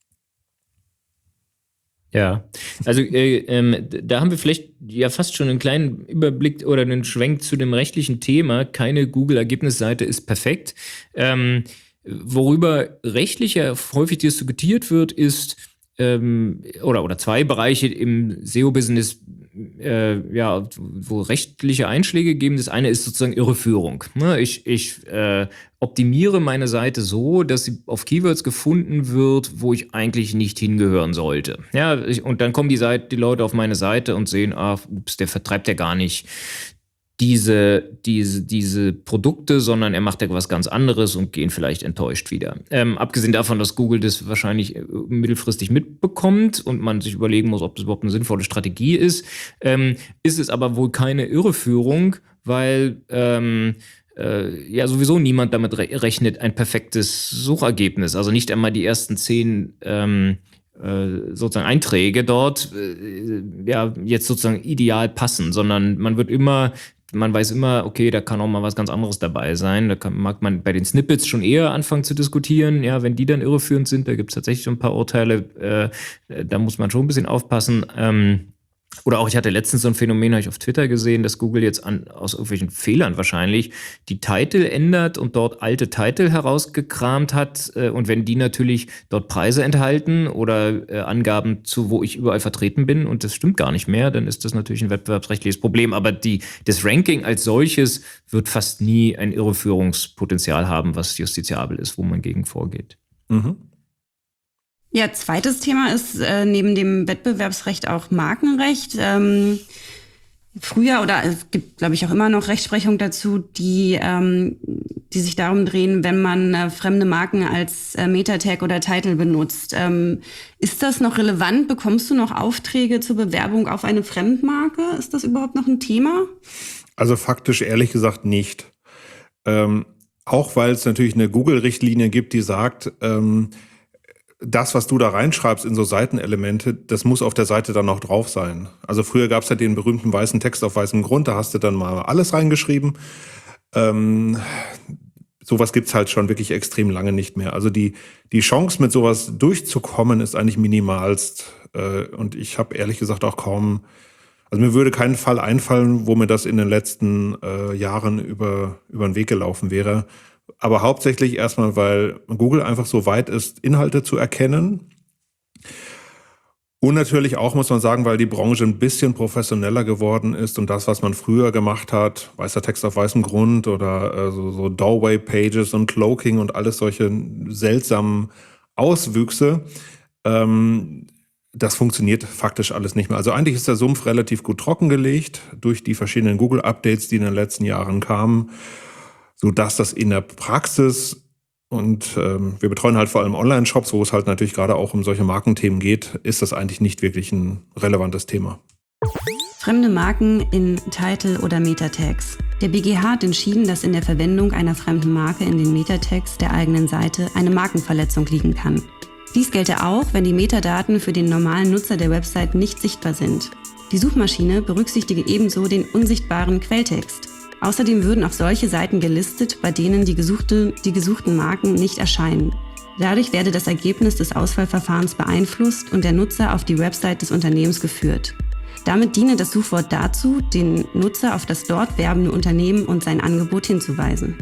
Ja, also äh, ähm, da haben wir vielleicht ja fast schon einen kleinen Überblick oder einen Schwenk zu dem rechtlichen Thema. Keine Google-Ergebnisseite ist perfekt. Ähm, worüber rechtlich ja häufig diskutiert wird, ist, ähm, oder, oder zwei Bereiche im S E O-Business, äh, ja, wo rechtliche Einschläge geben. Das eine ist sozusagen Irreführung. Ne? Ich, ich äh, optimiere meine Seite so, dass sie auf Keywords gefunden wird, wo ich eigentlich nicht hingehören sollte. Ja, ich, und dann kommen die, Seite, die Leute auf meine Seite und sehen, ah, ups, der vertreibt ja gar nicht diese, diese, diese Produkte, sondern er macht ja was ganz anderes und gehen vielleicht enttäuscht wieder. Ähm, abgesehen davon, dass Google das wahrscheinlich mittelfristig mitbekommt und man sich überlegen muss, ob das überhaupt eine sinnvolle Strategie ist, ähm, ist es aber wohl keine Irreführung, weil ähm, äh, ja sowieso niemand damit re- rechnet, ein perfektes Suchergebnis, also nicht einmal die ersten zehn ähm, sozusagen Einträge dort äh, ja jetzt sozusagen ideal passen, sondern man wird immer Man weiß immer, okay, da kann auch mal was ganz anderes dabei sein. Da kann, mag man bei den Snippets schon eher anfangen zu diskutieren. Ja, wenn die dann irreführend sind, da gibt es tatsächlich schon ein paar Urteile. Äh, da muss man schon ein bisschen aufpassen. Ähm, Oder auch, ich hatte letztens so ein Phänomen, habe ich auf Twitter gesehen, dass Google jetzt an, aus irgendwelchen Fehlern wahrscheinlich die Titel ändert und dort alte Titel herausgekramt hat. Und wenn die natürlich dort Preise enthalten oder äh, Angaben zu, wo ich überall vertreten bin und das stimmt gar nicht mehr, dann ist das natürlich ein wettbewerbsrechtliches Problem. Aber die, das Ranking als solches wird fast nie ein Irreführungspotenzial haben, was justiziabel ist, wo man gegen vorgeht. Mhm. Ja, zweites Thema ist äh, neben dem Wettbewerbsrecht auch Markenrecht. Ähm, früher oder es gibt, glaube ich, auch immer noch Rechtsprechung dazu, die, ähm, die sich darum drehen, wenn man äh, fremde Marken als äh, Meta-Tag oder Title benutzt. Ähm, ist das noch relevant? Bekommst du noch Aufträge zur Bewerbung auf eine Fremdmarke? Ist das überhaupt noch ein Thema? Also faktisch ehrlich gesagt nicht. Ähm, auch weil es natürlich eine Google-Richtlinie gibt, die sagt, ähm, das, was du da reinschreibst in so Seitenelemente, das muss auf der Seite dann noch drauf sein. Also früher gab es ja den berühmten weißen Text auf weißem Grund, da hast du dann mal alles reingeschrieben. Ähm, sowas gibt's halt schon wirklich extrem lange nicht mehr. Also die, die Chance, mit sowas durchzukommen, ist eigentlich minimalst. Äh, und ich habe ehrlich gesagt auch kaum, also mir würde kein Fall einfallen, wo mir das in den letzten äh, Jahren über, über den Weg gelaufen wäre. Aber hauptsächlich erstmal, weil Google einfach so weit ist, Inhalte zu erkennen. Und natürlich auch, muss man sagen, weil die Branche ein bisschen professioneller geworden ist und das, was man früher gemacht hat, weißer Text auf weißem Grund oder äh, so, so Doorway-Pages und Cloaking und alles solche seltsamen Auswüchse, ähm, das funktioniert faktisch alles nicht mehr. Also eigentlich ist der Sumpf relativ gut trockengelegt durch die verschiedenen Google-Updates, die in den letzten Jahren kamen, sodass das in der Praxis, und ähm, wir betreuen halt vor allem Online-Shops, wo es halt natürlich gerade auch um solche Markenthemen geht, ist das eigentlich nicht wirklich ein relevantes Thema. Fremde Marken in Title oder Meta-Tags. Der B G H hat entschieden, dass in der Verwendung einer fremden Marke in den Meta-Tags der eigenen Seite eine Markenverletzung liegen kann. Dies gelte auch, wenn die Metadaten für den normalen Nutzer der Website nicht sichtbar sind. Die Suchmaschine berücksichtige ebenso den unsichtbaren Quelltext. Außerdem würden auch solche Seiten gelistet, bei denen die, gesuchte, die gesuchten Marken nicht erscheinen. Dadurch werde das Ergebnis des Auswahlverfahrens beeinflusst und der Nutzer auf die Website des Unternehmens geführt. Damit diene das Suchwort dazu, den Nutzer auf das dort werbende Unternehmen und sein Angebot hinzuweisen.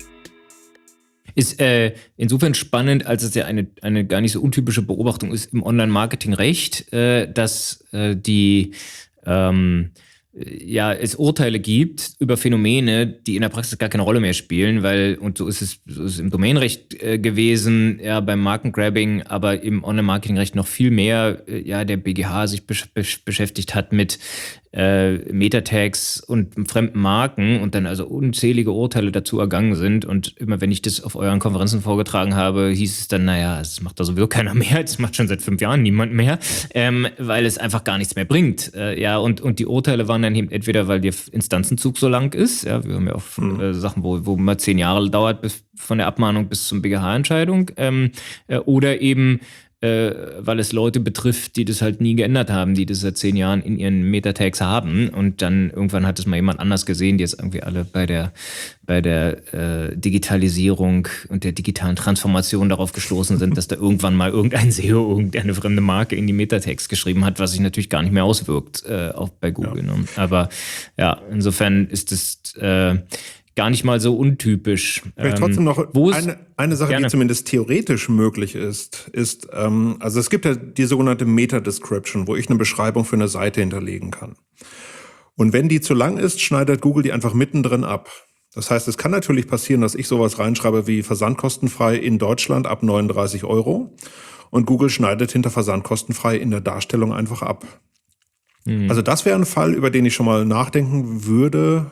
Ist äh, insofern spannend, als es ja eine, eine gar nicht so untypische Beobachtung ist im Online-Marketing-Recht, äh, dass äh, die ähm, ja, es Urteile gibt über Phänomene, die in der Praxis gar keine Rolle mehr spielen, weil, und so ist es, so ist es im Domainrecht äh, gewesen, ja, beim Markengrabbing, aber im Online-Marketing-Recht noch viel mehr, äh, ja, der B G H sich besch- besch- beschäftigt hat mit äh, Meta-Tags und fremden Marken und dann also unzählige Urteile dazu ergangen sind. Und immer wenn ich das auf euren Konferenzen vorgetragen habe, hieß es dann, naja, das macht da sowieso keiner mehr, das macht schon seit fünf Jahren niemand mehr, ähm, weil es einfach gar nichts mehr bringt. Äh, ja, und, und die Urteile waren dann eben entweder, weil der Instanzenzug so lang ist, ja, wir haben ja auch mhm. äh, Sachen, wo, wo mal zehn Jahre dauert, bis von der Abmahnung bis zum B G H-Entscheidung, ähm, äh, oder eben weil es Leute betrifft, die das halt nie geändert haben, die das seit zehn Jahren in ihren Meta-Tags haben und dann irgendwann hat es mal jemand anders gesehen, die jetzt irgendwie alle bei der bei der äh, Digitalisierung und der digitalen Transformation darauf gestoßen sind, dass da irgendwann mal irgendein S E O irgendeine fremde Marke in die Meta-Tags geschrieben hat, was sich natürlich gar nicht mehr auswirkt, äh, auch bei Google. Ja. Ne? Aber ja, insofern ist es äh, gar nicht mal so untypisch. Vielleicht trotzdem noch ähm, eine, eine Sache, gerne. Die zumindest theoretisch möglich ist, ist, ähm, also es gibt ja die sogenannte Meta-Description, wo ich eine Beschreibung für eine Seite hinterlegen kann. Und wenn die zu lang ist, schneidet Google die einfach mittendrin ab. Das heißt, es kann natürlich passieren, dass ich sowas reinschreibe wie versandkostenfrei in Deutschland ab neununddreißig Euro und Google schneidet hinter versandkostenfrei in der Darstellung einfach ab. Mhm. Also das wäre ein Fall, über den ich schon mal nachdenken würde.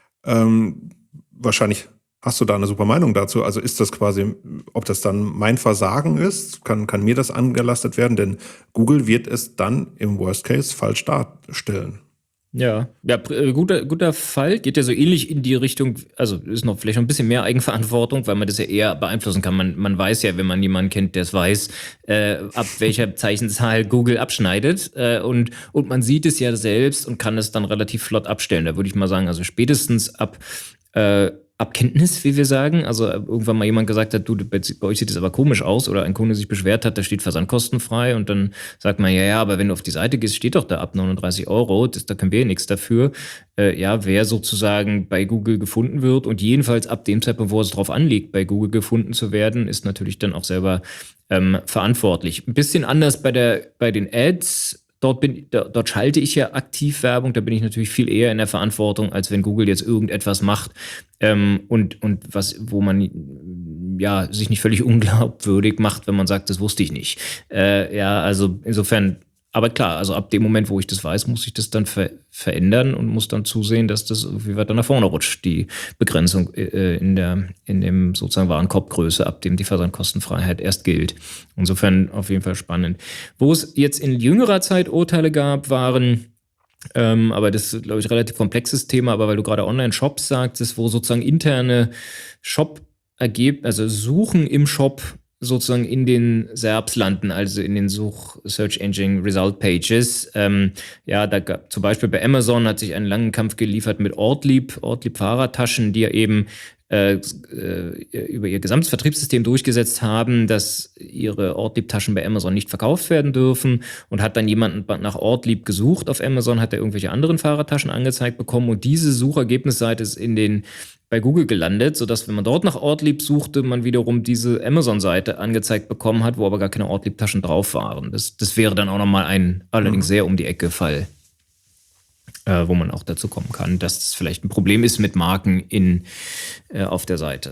Ähm, wahrscheinlich hast du da eine super Meinung dazu. Also ist das quasi, ob das dann mein Versagen ist, kann, kann mir das angelastet werden, denn Google wird es dann im Worst Case falsch darstellen. Ja, ja, guter, guter Fall, geht ja so ähnlich in die Richtung, also ist noch vielleicht noch ein bisschen mehr Eigenverantwortung, weil man das ja eher beeinflussen kann. Man, man weiß ja, wenn man jemanden kennt, der es weiß, äh, ab welcher Zeichenzahl Google abschneidet äh, und, und man sieht es ja selbst und kann es dann relativ flott abstellen. Da würde ich mal sagen, also spätestens ab äh, Abkenntnis, wie wir sagen. Also irgendwann mal jemand gesagt hat, du, bei euch sieht es aber komisch aus oder ein Kunde sich beschwert hat, da steht versandkostenfrei und dann sagt man, ja, ja, aber wenn du auf die Seite gehst, steht doch da ab neununddreißig Euro, das, da können wir ja nichts dafür. Äh, ja, wer sozusagen bei Google gefunden wird und jedenfalls ab dem Zeitpunkt, wo es drauf anliegt, bei Google gefunden zu werden, ist natürlich dann auch selber ähm, verantwortlich. Ein bisschen anders bei der bei den Ads. Dort, bin, dort schalte ich ja aktiv Werbung, da bin ich natürlich viel eher in der Verantwortung, als wenn Google jetzt irgendetwas macht ähm, und, und was, wo man ja sich nicht völlig unglaubwürdig macht, wenn man sagt, das wusste ich nicht. Äh, ja, also insofern, aber klar, also ab dem Moment, wo ich das weiß, muss ich das dann ver- verändern und muss dann zusehen, dass das irgendwie weiter nach vorne rutscht, die Begrenzung äh, in der in dem sozusagen Warenkorbgröße, ab dem die Versandkostenfreiheit erst gilt. Insofern auf jeden Fall spannend. Wo es jetzt in jüngerer Zeit Urteile gab, waren ähm, aber das ist, glaube ich, ein relativ komplexes Thema, aber weil du gerade Online-Shops sagtest, wo sozusagen interne Shop-Ergebnisse, also Suchen im Shop sozusagen in den S E R Ps landen, also in den Such Search Engine Result Pages. Ähm, ja, da gab zum Beispiel bei Amazon hat sich einen langen Kampf geliefert mit Ortlieb, Ortlieb Fahrradtaschen, die ja eben äh, über ihr gesamtes Vertriebssystem durchgesetzt haben, dass ihre Ortlieb-Taschen bei Amazon nicht verkauft werden dürfen und hat dann jemanden nach Ortlieb gesucht auf Amazon, hat er irgendwelche anderen Fahrradtaschen angezeigt bekommen und diese Suchergebnisseite ist in den bei Google gelandet, sodass, wenn man dort nach Ortlieb suchte, man wiederum diese Amazon-Seite angezeigt bekommen hat, wo aber gar keine Ortlieb-Taschen drauf waren. Das, das wäre dann auch nochmal ein allerdings sehr um die Ecke Fall, äh, wo man auch dazu kommen kann, dass das vielleicht ein Problem ist mit Marken in, äh, auf der Seite.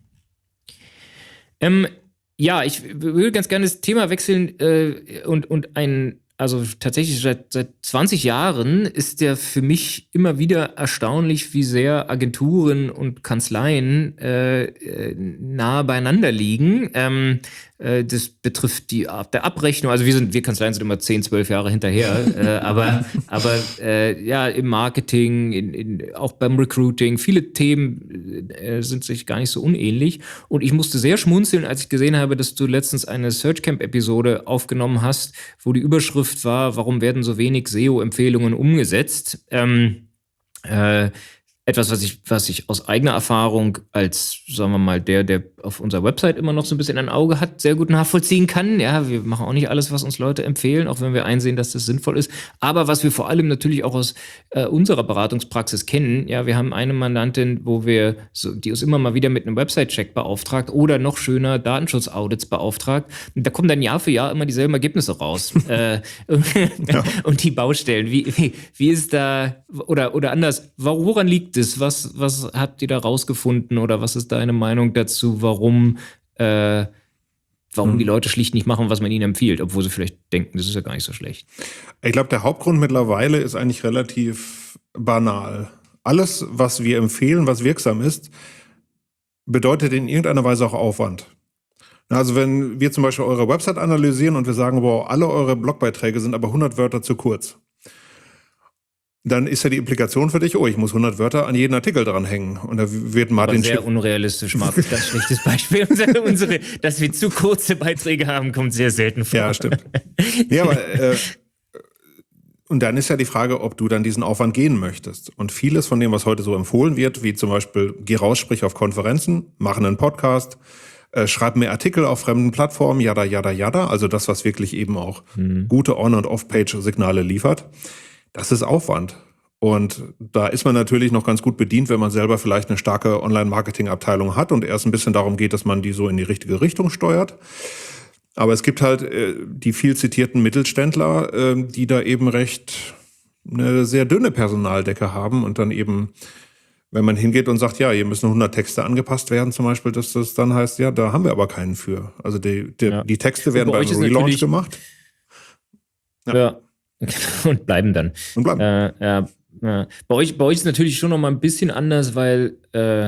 Ähm, ja, ich würde ganz gerne das Thema wechseln äh, und, und ein Also tatsächlich seit, seit zwanzig Jahren ist ja für mich immer wieder erstaunlich, wie sehr Agenturen und Kanzleien äh, nah beieinander liegen. Ähm, äh, das betrifft die Art der Abrechnung. Also wir sind, wir Kanzleien sind immer zehn, zwölf Jahre hinterher. äh, aber aber äh, ja, im Marketing, in, in, auch beim Recruiting, viele Themen äh, sind sich gar nicht so unähnlich. Und ich musste sehr schmunzeln, als ich gesehen habe, dass du letztens eine Searchcamp-Episode aufgenommen hast, wo die Überschrift war, warum werden so wenig S E O-Empfehlungen umgesetzt? Ähm, äh, etwas, was ich, was ich aus eigener Erfahrung als, sagen wir mal, der, der auf unserer Website immer noch so ein bisschen ein Auge hat, sehr gut nachvollziehen kann. Ja, wir machen auch nicht alles, was uns Leute empfehlen, auch wenn wir einsehen, dass das sinnvoll ist. Aber was wir vor allem natürlich auch aus äh, unserer Beratungspraxis kennen, ja, wir haben eine Mandantin, wo wir, so, die uns immer mal wieder mit einem Website-Check beauftragt oder noch schöner Datenschutzaudits beauftragt. Und da kommen dann Jahr für Jahr immer dieselben Ergebnisse raus. äh, ja. Und die Baustellen, wie, wie, wie ist da, oder, oder anders, woran liegt das? Was, was habt ihr da rausgefunden oder was ist deine Meinung dazu, warum, äh, warum hm. die Leute schlicht nicht machen, was man ihnen empfiehlt, obwohl sie vielleicht denken, das ist ja gar nicht so schlecht? Ich glaube, der Hauptgrund mittlerweile ist eigentlich relativ banal. Alles, was wir empfehlen, was wirksam ist, bedeutet in irgendeiner Weise auch Aufwand. Also wenn wir zum Beispiel eure Website analysieren und wir sagen, wow, alle eure Blogbeiträge sind aber hundert Wörter zu kurz, dann ist ja die Implikation für dich, oh, ich muss hundert Wörter an jeden Artikel dranhängen. Und da wird Martin Aber sehr Schiff unrealistisch, Markus, das schlechtes Beispiel. unsere, unsere, dass wir zu kurze Beiträge haben, kommt sehr selten vor. Ja, stimmt. Ja, aber äh, und dann ist ja die Frage, ob du dann diesen Aufwand gehen möchtest. Und vieles von dem, was heute so empfohlen wird, wie zum Beispiel, geh raus, sprich auf Konferenzen, mach einen Podcast, äh, schreib mehr Artikel auf fremden Plattformen, jada, jada, jada. Also das, was wirklich eben auch hm. gute On- und Off-Page-Signale liefert. Das ist Aufwand. Und da ist man natürlich noch ganz gut bedient, wenn man selber vielleicht eine starke Online-Marketing-Abteilung hat und erst ein bisschen darum geht, dass man die so in die richtige Richtung steuert. Aber es gibt halt äh, die viel zitierten Mittelständler, äh, die da eben recht eine sehr dünne Personaldecke haben und dann eben, wenn man hingeht und sagt, ja, hier müssen hundert Texte angepasst werden zum Beispiel, dass das dann heißt, ja, da haben wir aber keinen für. Also die, die, ja. die Texte werden beim Relaunch gemacht. Ja. ja, und bleiben dann. Und bleiben. Äh, ja. Ja. Bei euch, bei euch ist natürlich schon noch mal ein bisschen anders, weil äh,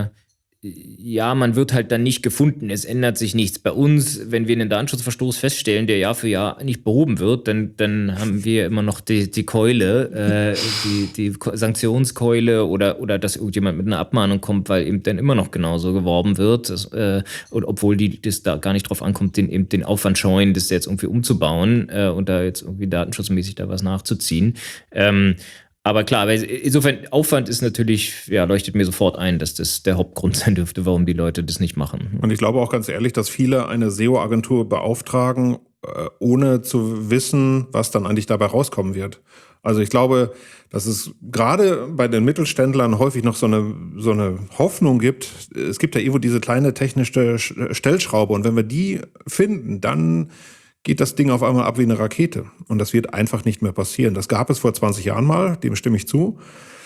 ja, man wird halt dann nicht gefunden. Es ändert sich nichts. Bei uns, wenn wir einen Datenschutzverstoß feststellen, der Jahr für Jahr nicht behoben wird, dann, dann haben wir immer noch die, die Keule, äh, die, die Sanktionskeule oder, oder dass irgendjemand mit einer Abmahnung kommt, weil eben dann immer noch genauso geworben wird. Das, äh, und obwohl die das da gar nicht drauf ankommt, den, eben den Aufwand scheuen, das jetzt irgendwie umzubauen äh, und da jetzt irgendwie datenschutzmäßig da was nachzuziehen. Ähm, Aber klar, aber insofern, Aufwand ist natürlich, ja, leuchtet mir sofort ein, dass das der Hauptgrund sein dürfte, warum die Leute das nicht machen. Und ich glaube auch ganz ehrlich, dass viele eine S E O-Agentur beauftragen, äh, ohne zu wissen, was dann eigentlich dabei rauskommen wird. Also ich glaube, dass es gerade bei den Mittelständlern häufig noch so eine, so eine Hoffnung gibt. Es gibt ja irgendwo diese kleine technische Stellschraube und wenn wir die finden, dann geht das Ding auf einmal ab wie eine Rakete. Und das wird einfach nicht mehr passieren. Das gab es vor zwanzig Jahren mal, dem stimme ich zu.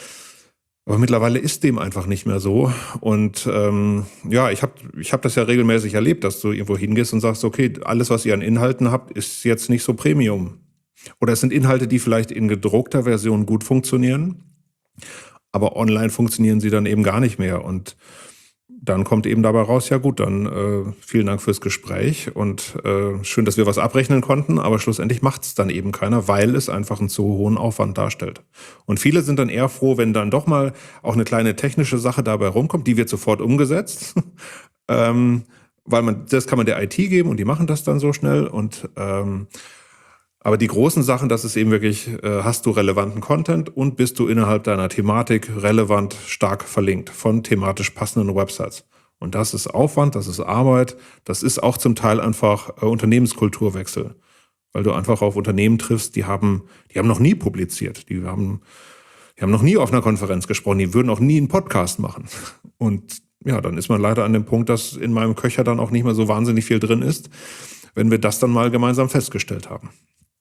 Aber mittlerweile ist dem einfach nicht mehr so. Und ähm, ja, ich habe ich hab das ja regelmäßig erlebt, dass du irgendwo hingehst und sagst, okay, alles, was ihr an Inhalten habt, ist jetzt nicht so Premium. Oder es sind Inhalte, die vielleicht in gedruckter Version gut funktionieren, aber online funktionieren sie dann eben gar nicht mehr. Und dann kommt eben dabei raus, ja gut, dann äh, vielen Dank fürs Gespräch und äh, schön, dass wir was abrechnen konnten, aber schlussendlich macht es dann eben keiner, weil es einfach einen zu hohen Aufwand darstellt. Und viele sind dann eher froh, wenn dann doch mal auch eine kleine technische Sache dabei rumkommt, die wird sofort umgesetzt, ähm, weil man das kann man der I T geben und die machen das dann so schnell und ähm, aber die großen Sachen, das ist eben wirklich, äh, hast du relevanten Content und bist du innerhalb deiner Thematik relevant stark verlinkt von thematisch passenden Websites. Und das ist Aufwand, das ist Arbeit, das ist auch zum Teil einfach äh, Unternehmenskulturwechsel. Weil du einfach auf Unternehmen triffst, die haben, die haben noch nie publiziert, die haben, die haben noch nie auf einer Konferenz gesprochen, die würden auch nie einen Podcast machen. Und ja, dann ist man leider an dem Punkt, dass in meinem Köcher dann auch nicht mehr so wahnsinnig viel drin ist, wenn wir das dann mal gemeinsam festgestellt haben.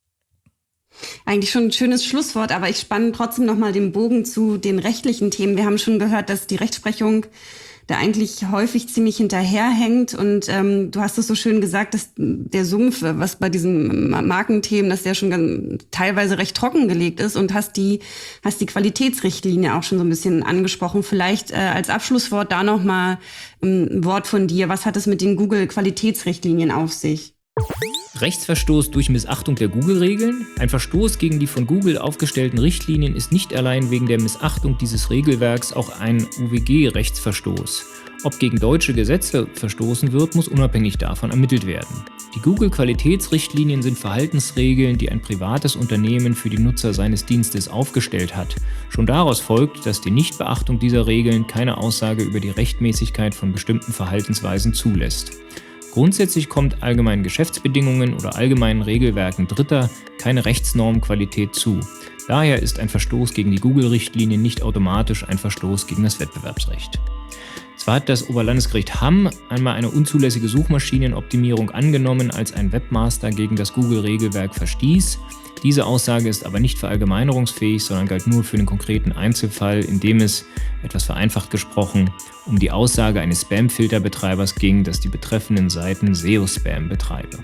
Eigentlich schon ein schönes Schlusswort, aber ich spanne trotzdem nochmal den Bogen zu den rechtlichen Themen. Wir haben schon gehört, dass die Rechtsprechung da eigentlich häufig ziemlich hinterherhängt und ähm, du hast es so schön gesagt, dass der Sumpf, was bei diesen Markenthemen, dass der schon ganz, teilweise recht trockengelegt ist und hast die hast die Qualitätsrichtlinie auch schon so ein bisschen angesprochen. Vielleicht äh, als Abschlusswort da nochmal ein Wort von dir. Was hat es mit den Google-Qualitätsrichtlinien auf sich? Rechtsverstoß durch Missachtung der Google-Regeln? Ein Verstoß gegen die von Google aufgestellten Richtlinien ist nicht allein wegen der Missachtung dieses Regelwerks auch ein U W G-Rechtsverstoß. Ob gegen deutsche Gesetze verstoßen wird, muss unabhängig davon ermittelt werden. Die Google-Qualitätsrichtlinien sind Verhaltensregeln, die ein privates Unternehmen für die Nutzer seines Dienstes aufgestellt hat. Schon daraus folgt, dass die Nichtbeachtung dieser Regeln keine Aussage über die Rechtmäßigkeit von bestimmten Verhaltensweisen zulässt. Grundsätzlich kommt allgemeinen Geschäftsbedingungen oder allgemeinen Regelwerken Dritter keine Rechtsnormqualität zu. Daher ist ein Verstoß gegen die Google-Richtlinien nicht automatisch ein Verstoß gegen das Wettbewerbsrecht. Zwar hat das Oberlandesgericht Hamm einmal eine unzulässige Suchmaschinenoptimierung angenommen, als ein Webmaster gegen das Google-Regelwerk verstieß. Diese Aussage ist aber nicht verallgemeinerungsfähig, sondern galt nur für den konkreten Einzelfall, in dem es, etwas vereinfacht gesprochen, um die Aussage eines Spam-Filterbetreibers ging, dass die betreffenden Seiten S E O-Spam betreibe.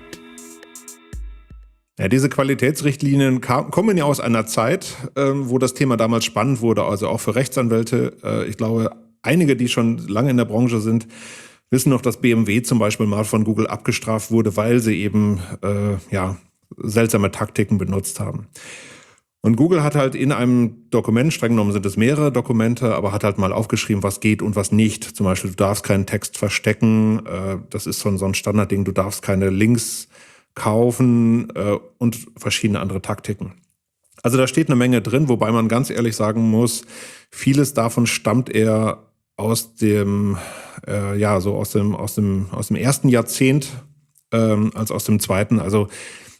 Ja, diese Qualitätsrichtlinien kam, kommen ja aus einer Zeit, ähm, wo das Thema damals spannend wurde, also auch für Rechtsanwälte. Äh, ich glaube, einige, die schon lange in der Branche sind, wissen noch, dass B M W zum Beispiel mal von Google abgestraft wurde, weil sie eben äh, ja seltsame Taktiken benutzt haben. Und Google hat halt in einem Dokument, streng genommen sind es mehrere Dokumente, aber hat halt mal aufgeschrieben, was geht und was nicht. Zum Beispiel, du darfst keinen Text verstecken, äh, das ist so, so ein Standardding, du darfst keine Links kaufen äh, und verschiedene andere Taktiken. Also da steht eine Menge drin, wobei man ganz ehrlich sagen muss, vieles davon stammt eher aus dem, äh, ja, so aus dem, aus dem, aus dem ersten Jahrzehnt ähm, als aus dem zweiten. Also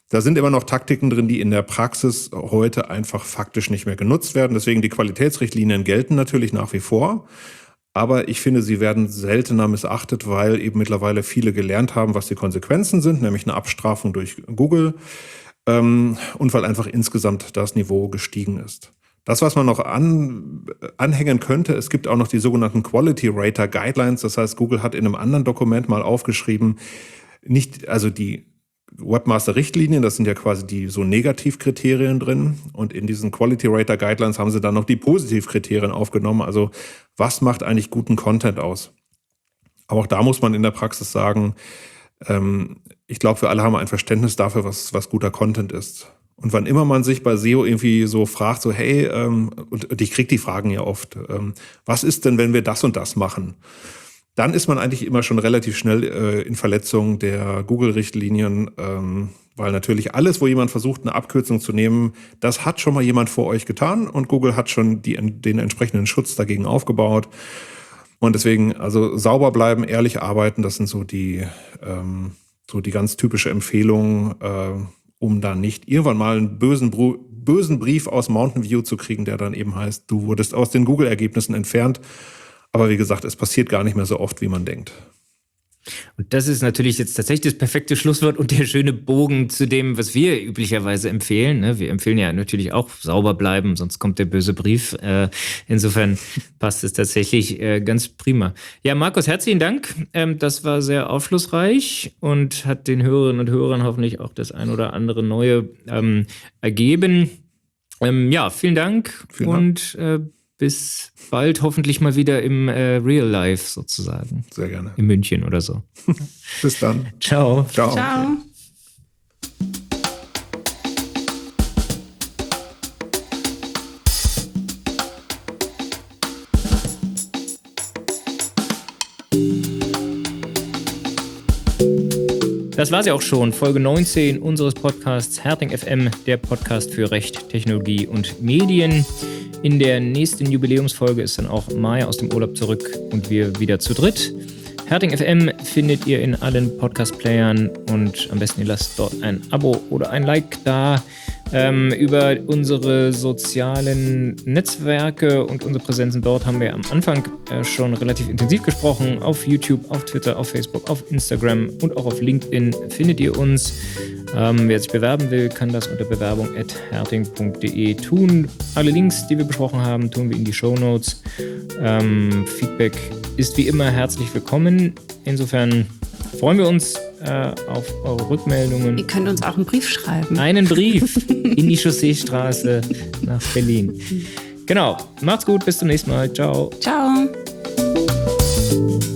Da sind immer noch Taktiken drin, die in der Praxis heute einfach faktisch nicht mehr genutzt werden. Deswegen die Qualitätsrichtlinien gelten natürlich nach wie vor. Aber ich finde, sie werden seltener missachtet, weil eben mittlerweile viele gelernt haben, was die Konsequenzen sind, nämlich eine Abstrafung durch Google. Ähm, und weil einfach insgesamt das Niveau gestiegen ist. Das, was man noch an, anhängen könnte, es gibt auch noch die sogenannten Quality Rater Guidelines. Das heißt, Google hat in einem anderen Dokument mal aufgeschrieben, nicht, also die Webmaster-Richtlinien, das sind ja quasi die so Negativkriterien drin. Und in diesen Quality Rater Guidelines haben sie dann noch die Positivkriterien aufgenommen. Also was macht eigentlich guten Content aus? Aber auch da muss man in der Praxis sagen, ähm, ich glaube, wir alle haben ein Verständnis dafür, was, was guter Content ist. Und wann immer man sich bei S E O irgendwie so fragt, so hey, ähm, und ich kriege die Fragen ja oft, ähm, was ist denn, wenn wir das und das machen? Dann ist man eigentlich immer schon relativ schnell äh, in Verletzung der Google-Richtlinien, ähm, weil natürlich alles, wo jemand versucht, eine Abkürzung zu nehmen, das hat schon mal jemand vor euch getan und Google hat schon die, den entsprechenden Schutz dagegen aufgebaut. Und deswegen, also sauber bleiben, ehrlich arbeiten, das sind so die, ähm, so die ganz typische Empfehlung, äh, um dann nicht irgendwann mal einen bösen, bösen Brief aus Mountain View zu kriegen, der dann eben heißt, du wurdest aus den Google-Ergebnissen entfernt. Aber wie gesagt, es passiert gar nicht mehr so oft, wie man denkt. Und das ist natürlich jetzt tatsächlich das perfekte Schlusswort und der schöne Bogen zu dem, was wir üblicherweise empfehlen. Wir empfehlen ja natürlich auch sauber bleiben, sonst kommt der böse Brief. Insofern passt es tatsächlich ganz prima. Ja, Markus, herzlichen Dank. Das war sehr aufschlussreich und hat den Hörerinnen und Hörern hoffentlich auch das ein oder andere Neue ergeben. Ja, vielen Dank vielen und Dank. Bis bald, hoffentlich mal wieder im äh, Real Life sozusagen. Sehr gerne. In München oder so. Bis dann. Ciao. Ciao. Ciao. Das war sie auch schon, Folge neunzehn unseres Podcasts Herting F M, der Podcast für Recht, Technologie und Medien. In der nächsten Jubiläumsfolge ist dann auch Maya aus dem Urlaub zurück und wir wieder zu dritt. Herting F M findet ihr in allen Podcast-Playern und am besten ihr lasst dort ein Abo oder ein Like da. Ähm, über unsere sozialen Netzwerke und unsere Präsenzen dort haben wir am Anfang äh, schon relativ intensiv gesprochen. Auf YouTube, auf Twitter, auf Facebook, auf Instagram und auch auf LinkedIn findet ihr uns. Ähm, wer sich bewerben will, kann das unter bewerbung at herting punkt de tun. Alle Links, die wir besprochen haben, tun wir in die Shownotes. Ähm, Feedback ist wie immer herzlich willkommen. Insofern freuen wir uns äh, auf eure Rückmeldungen. Ihr könnt uns auch einen Brief schreiben. Einen Brief in die Chausseestraße nach Berlin. Genau. Macht's gut, bis zum nächsten Mal. Ciao. Ciao.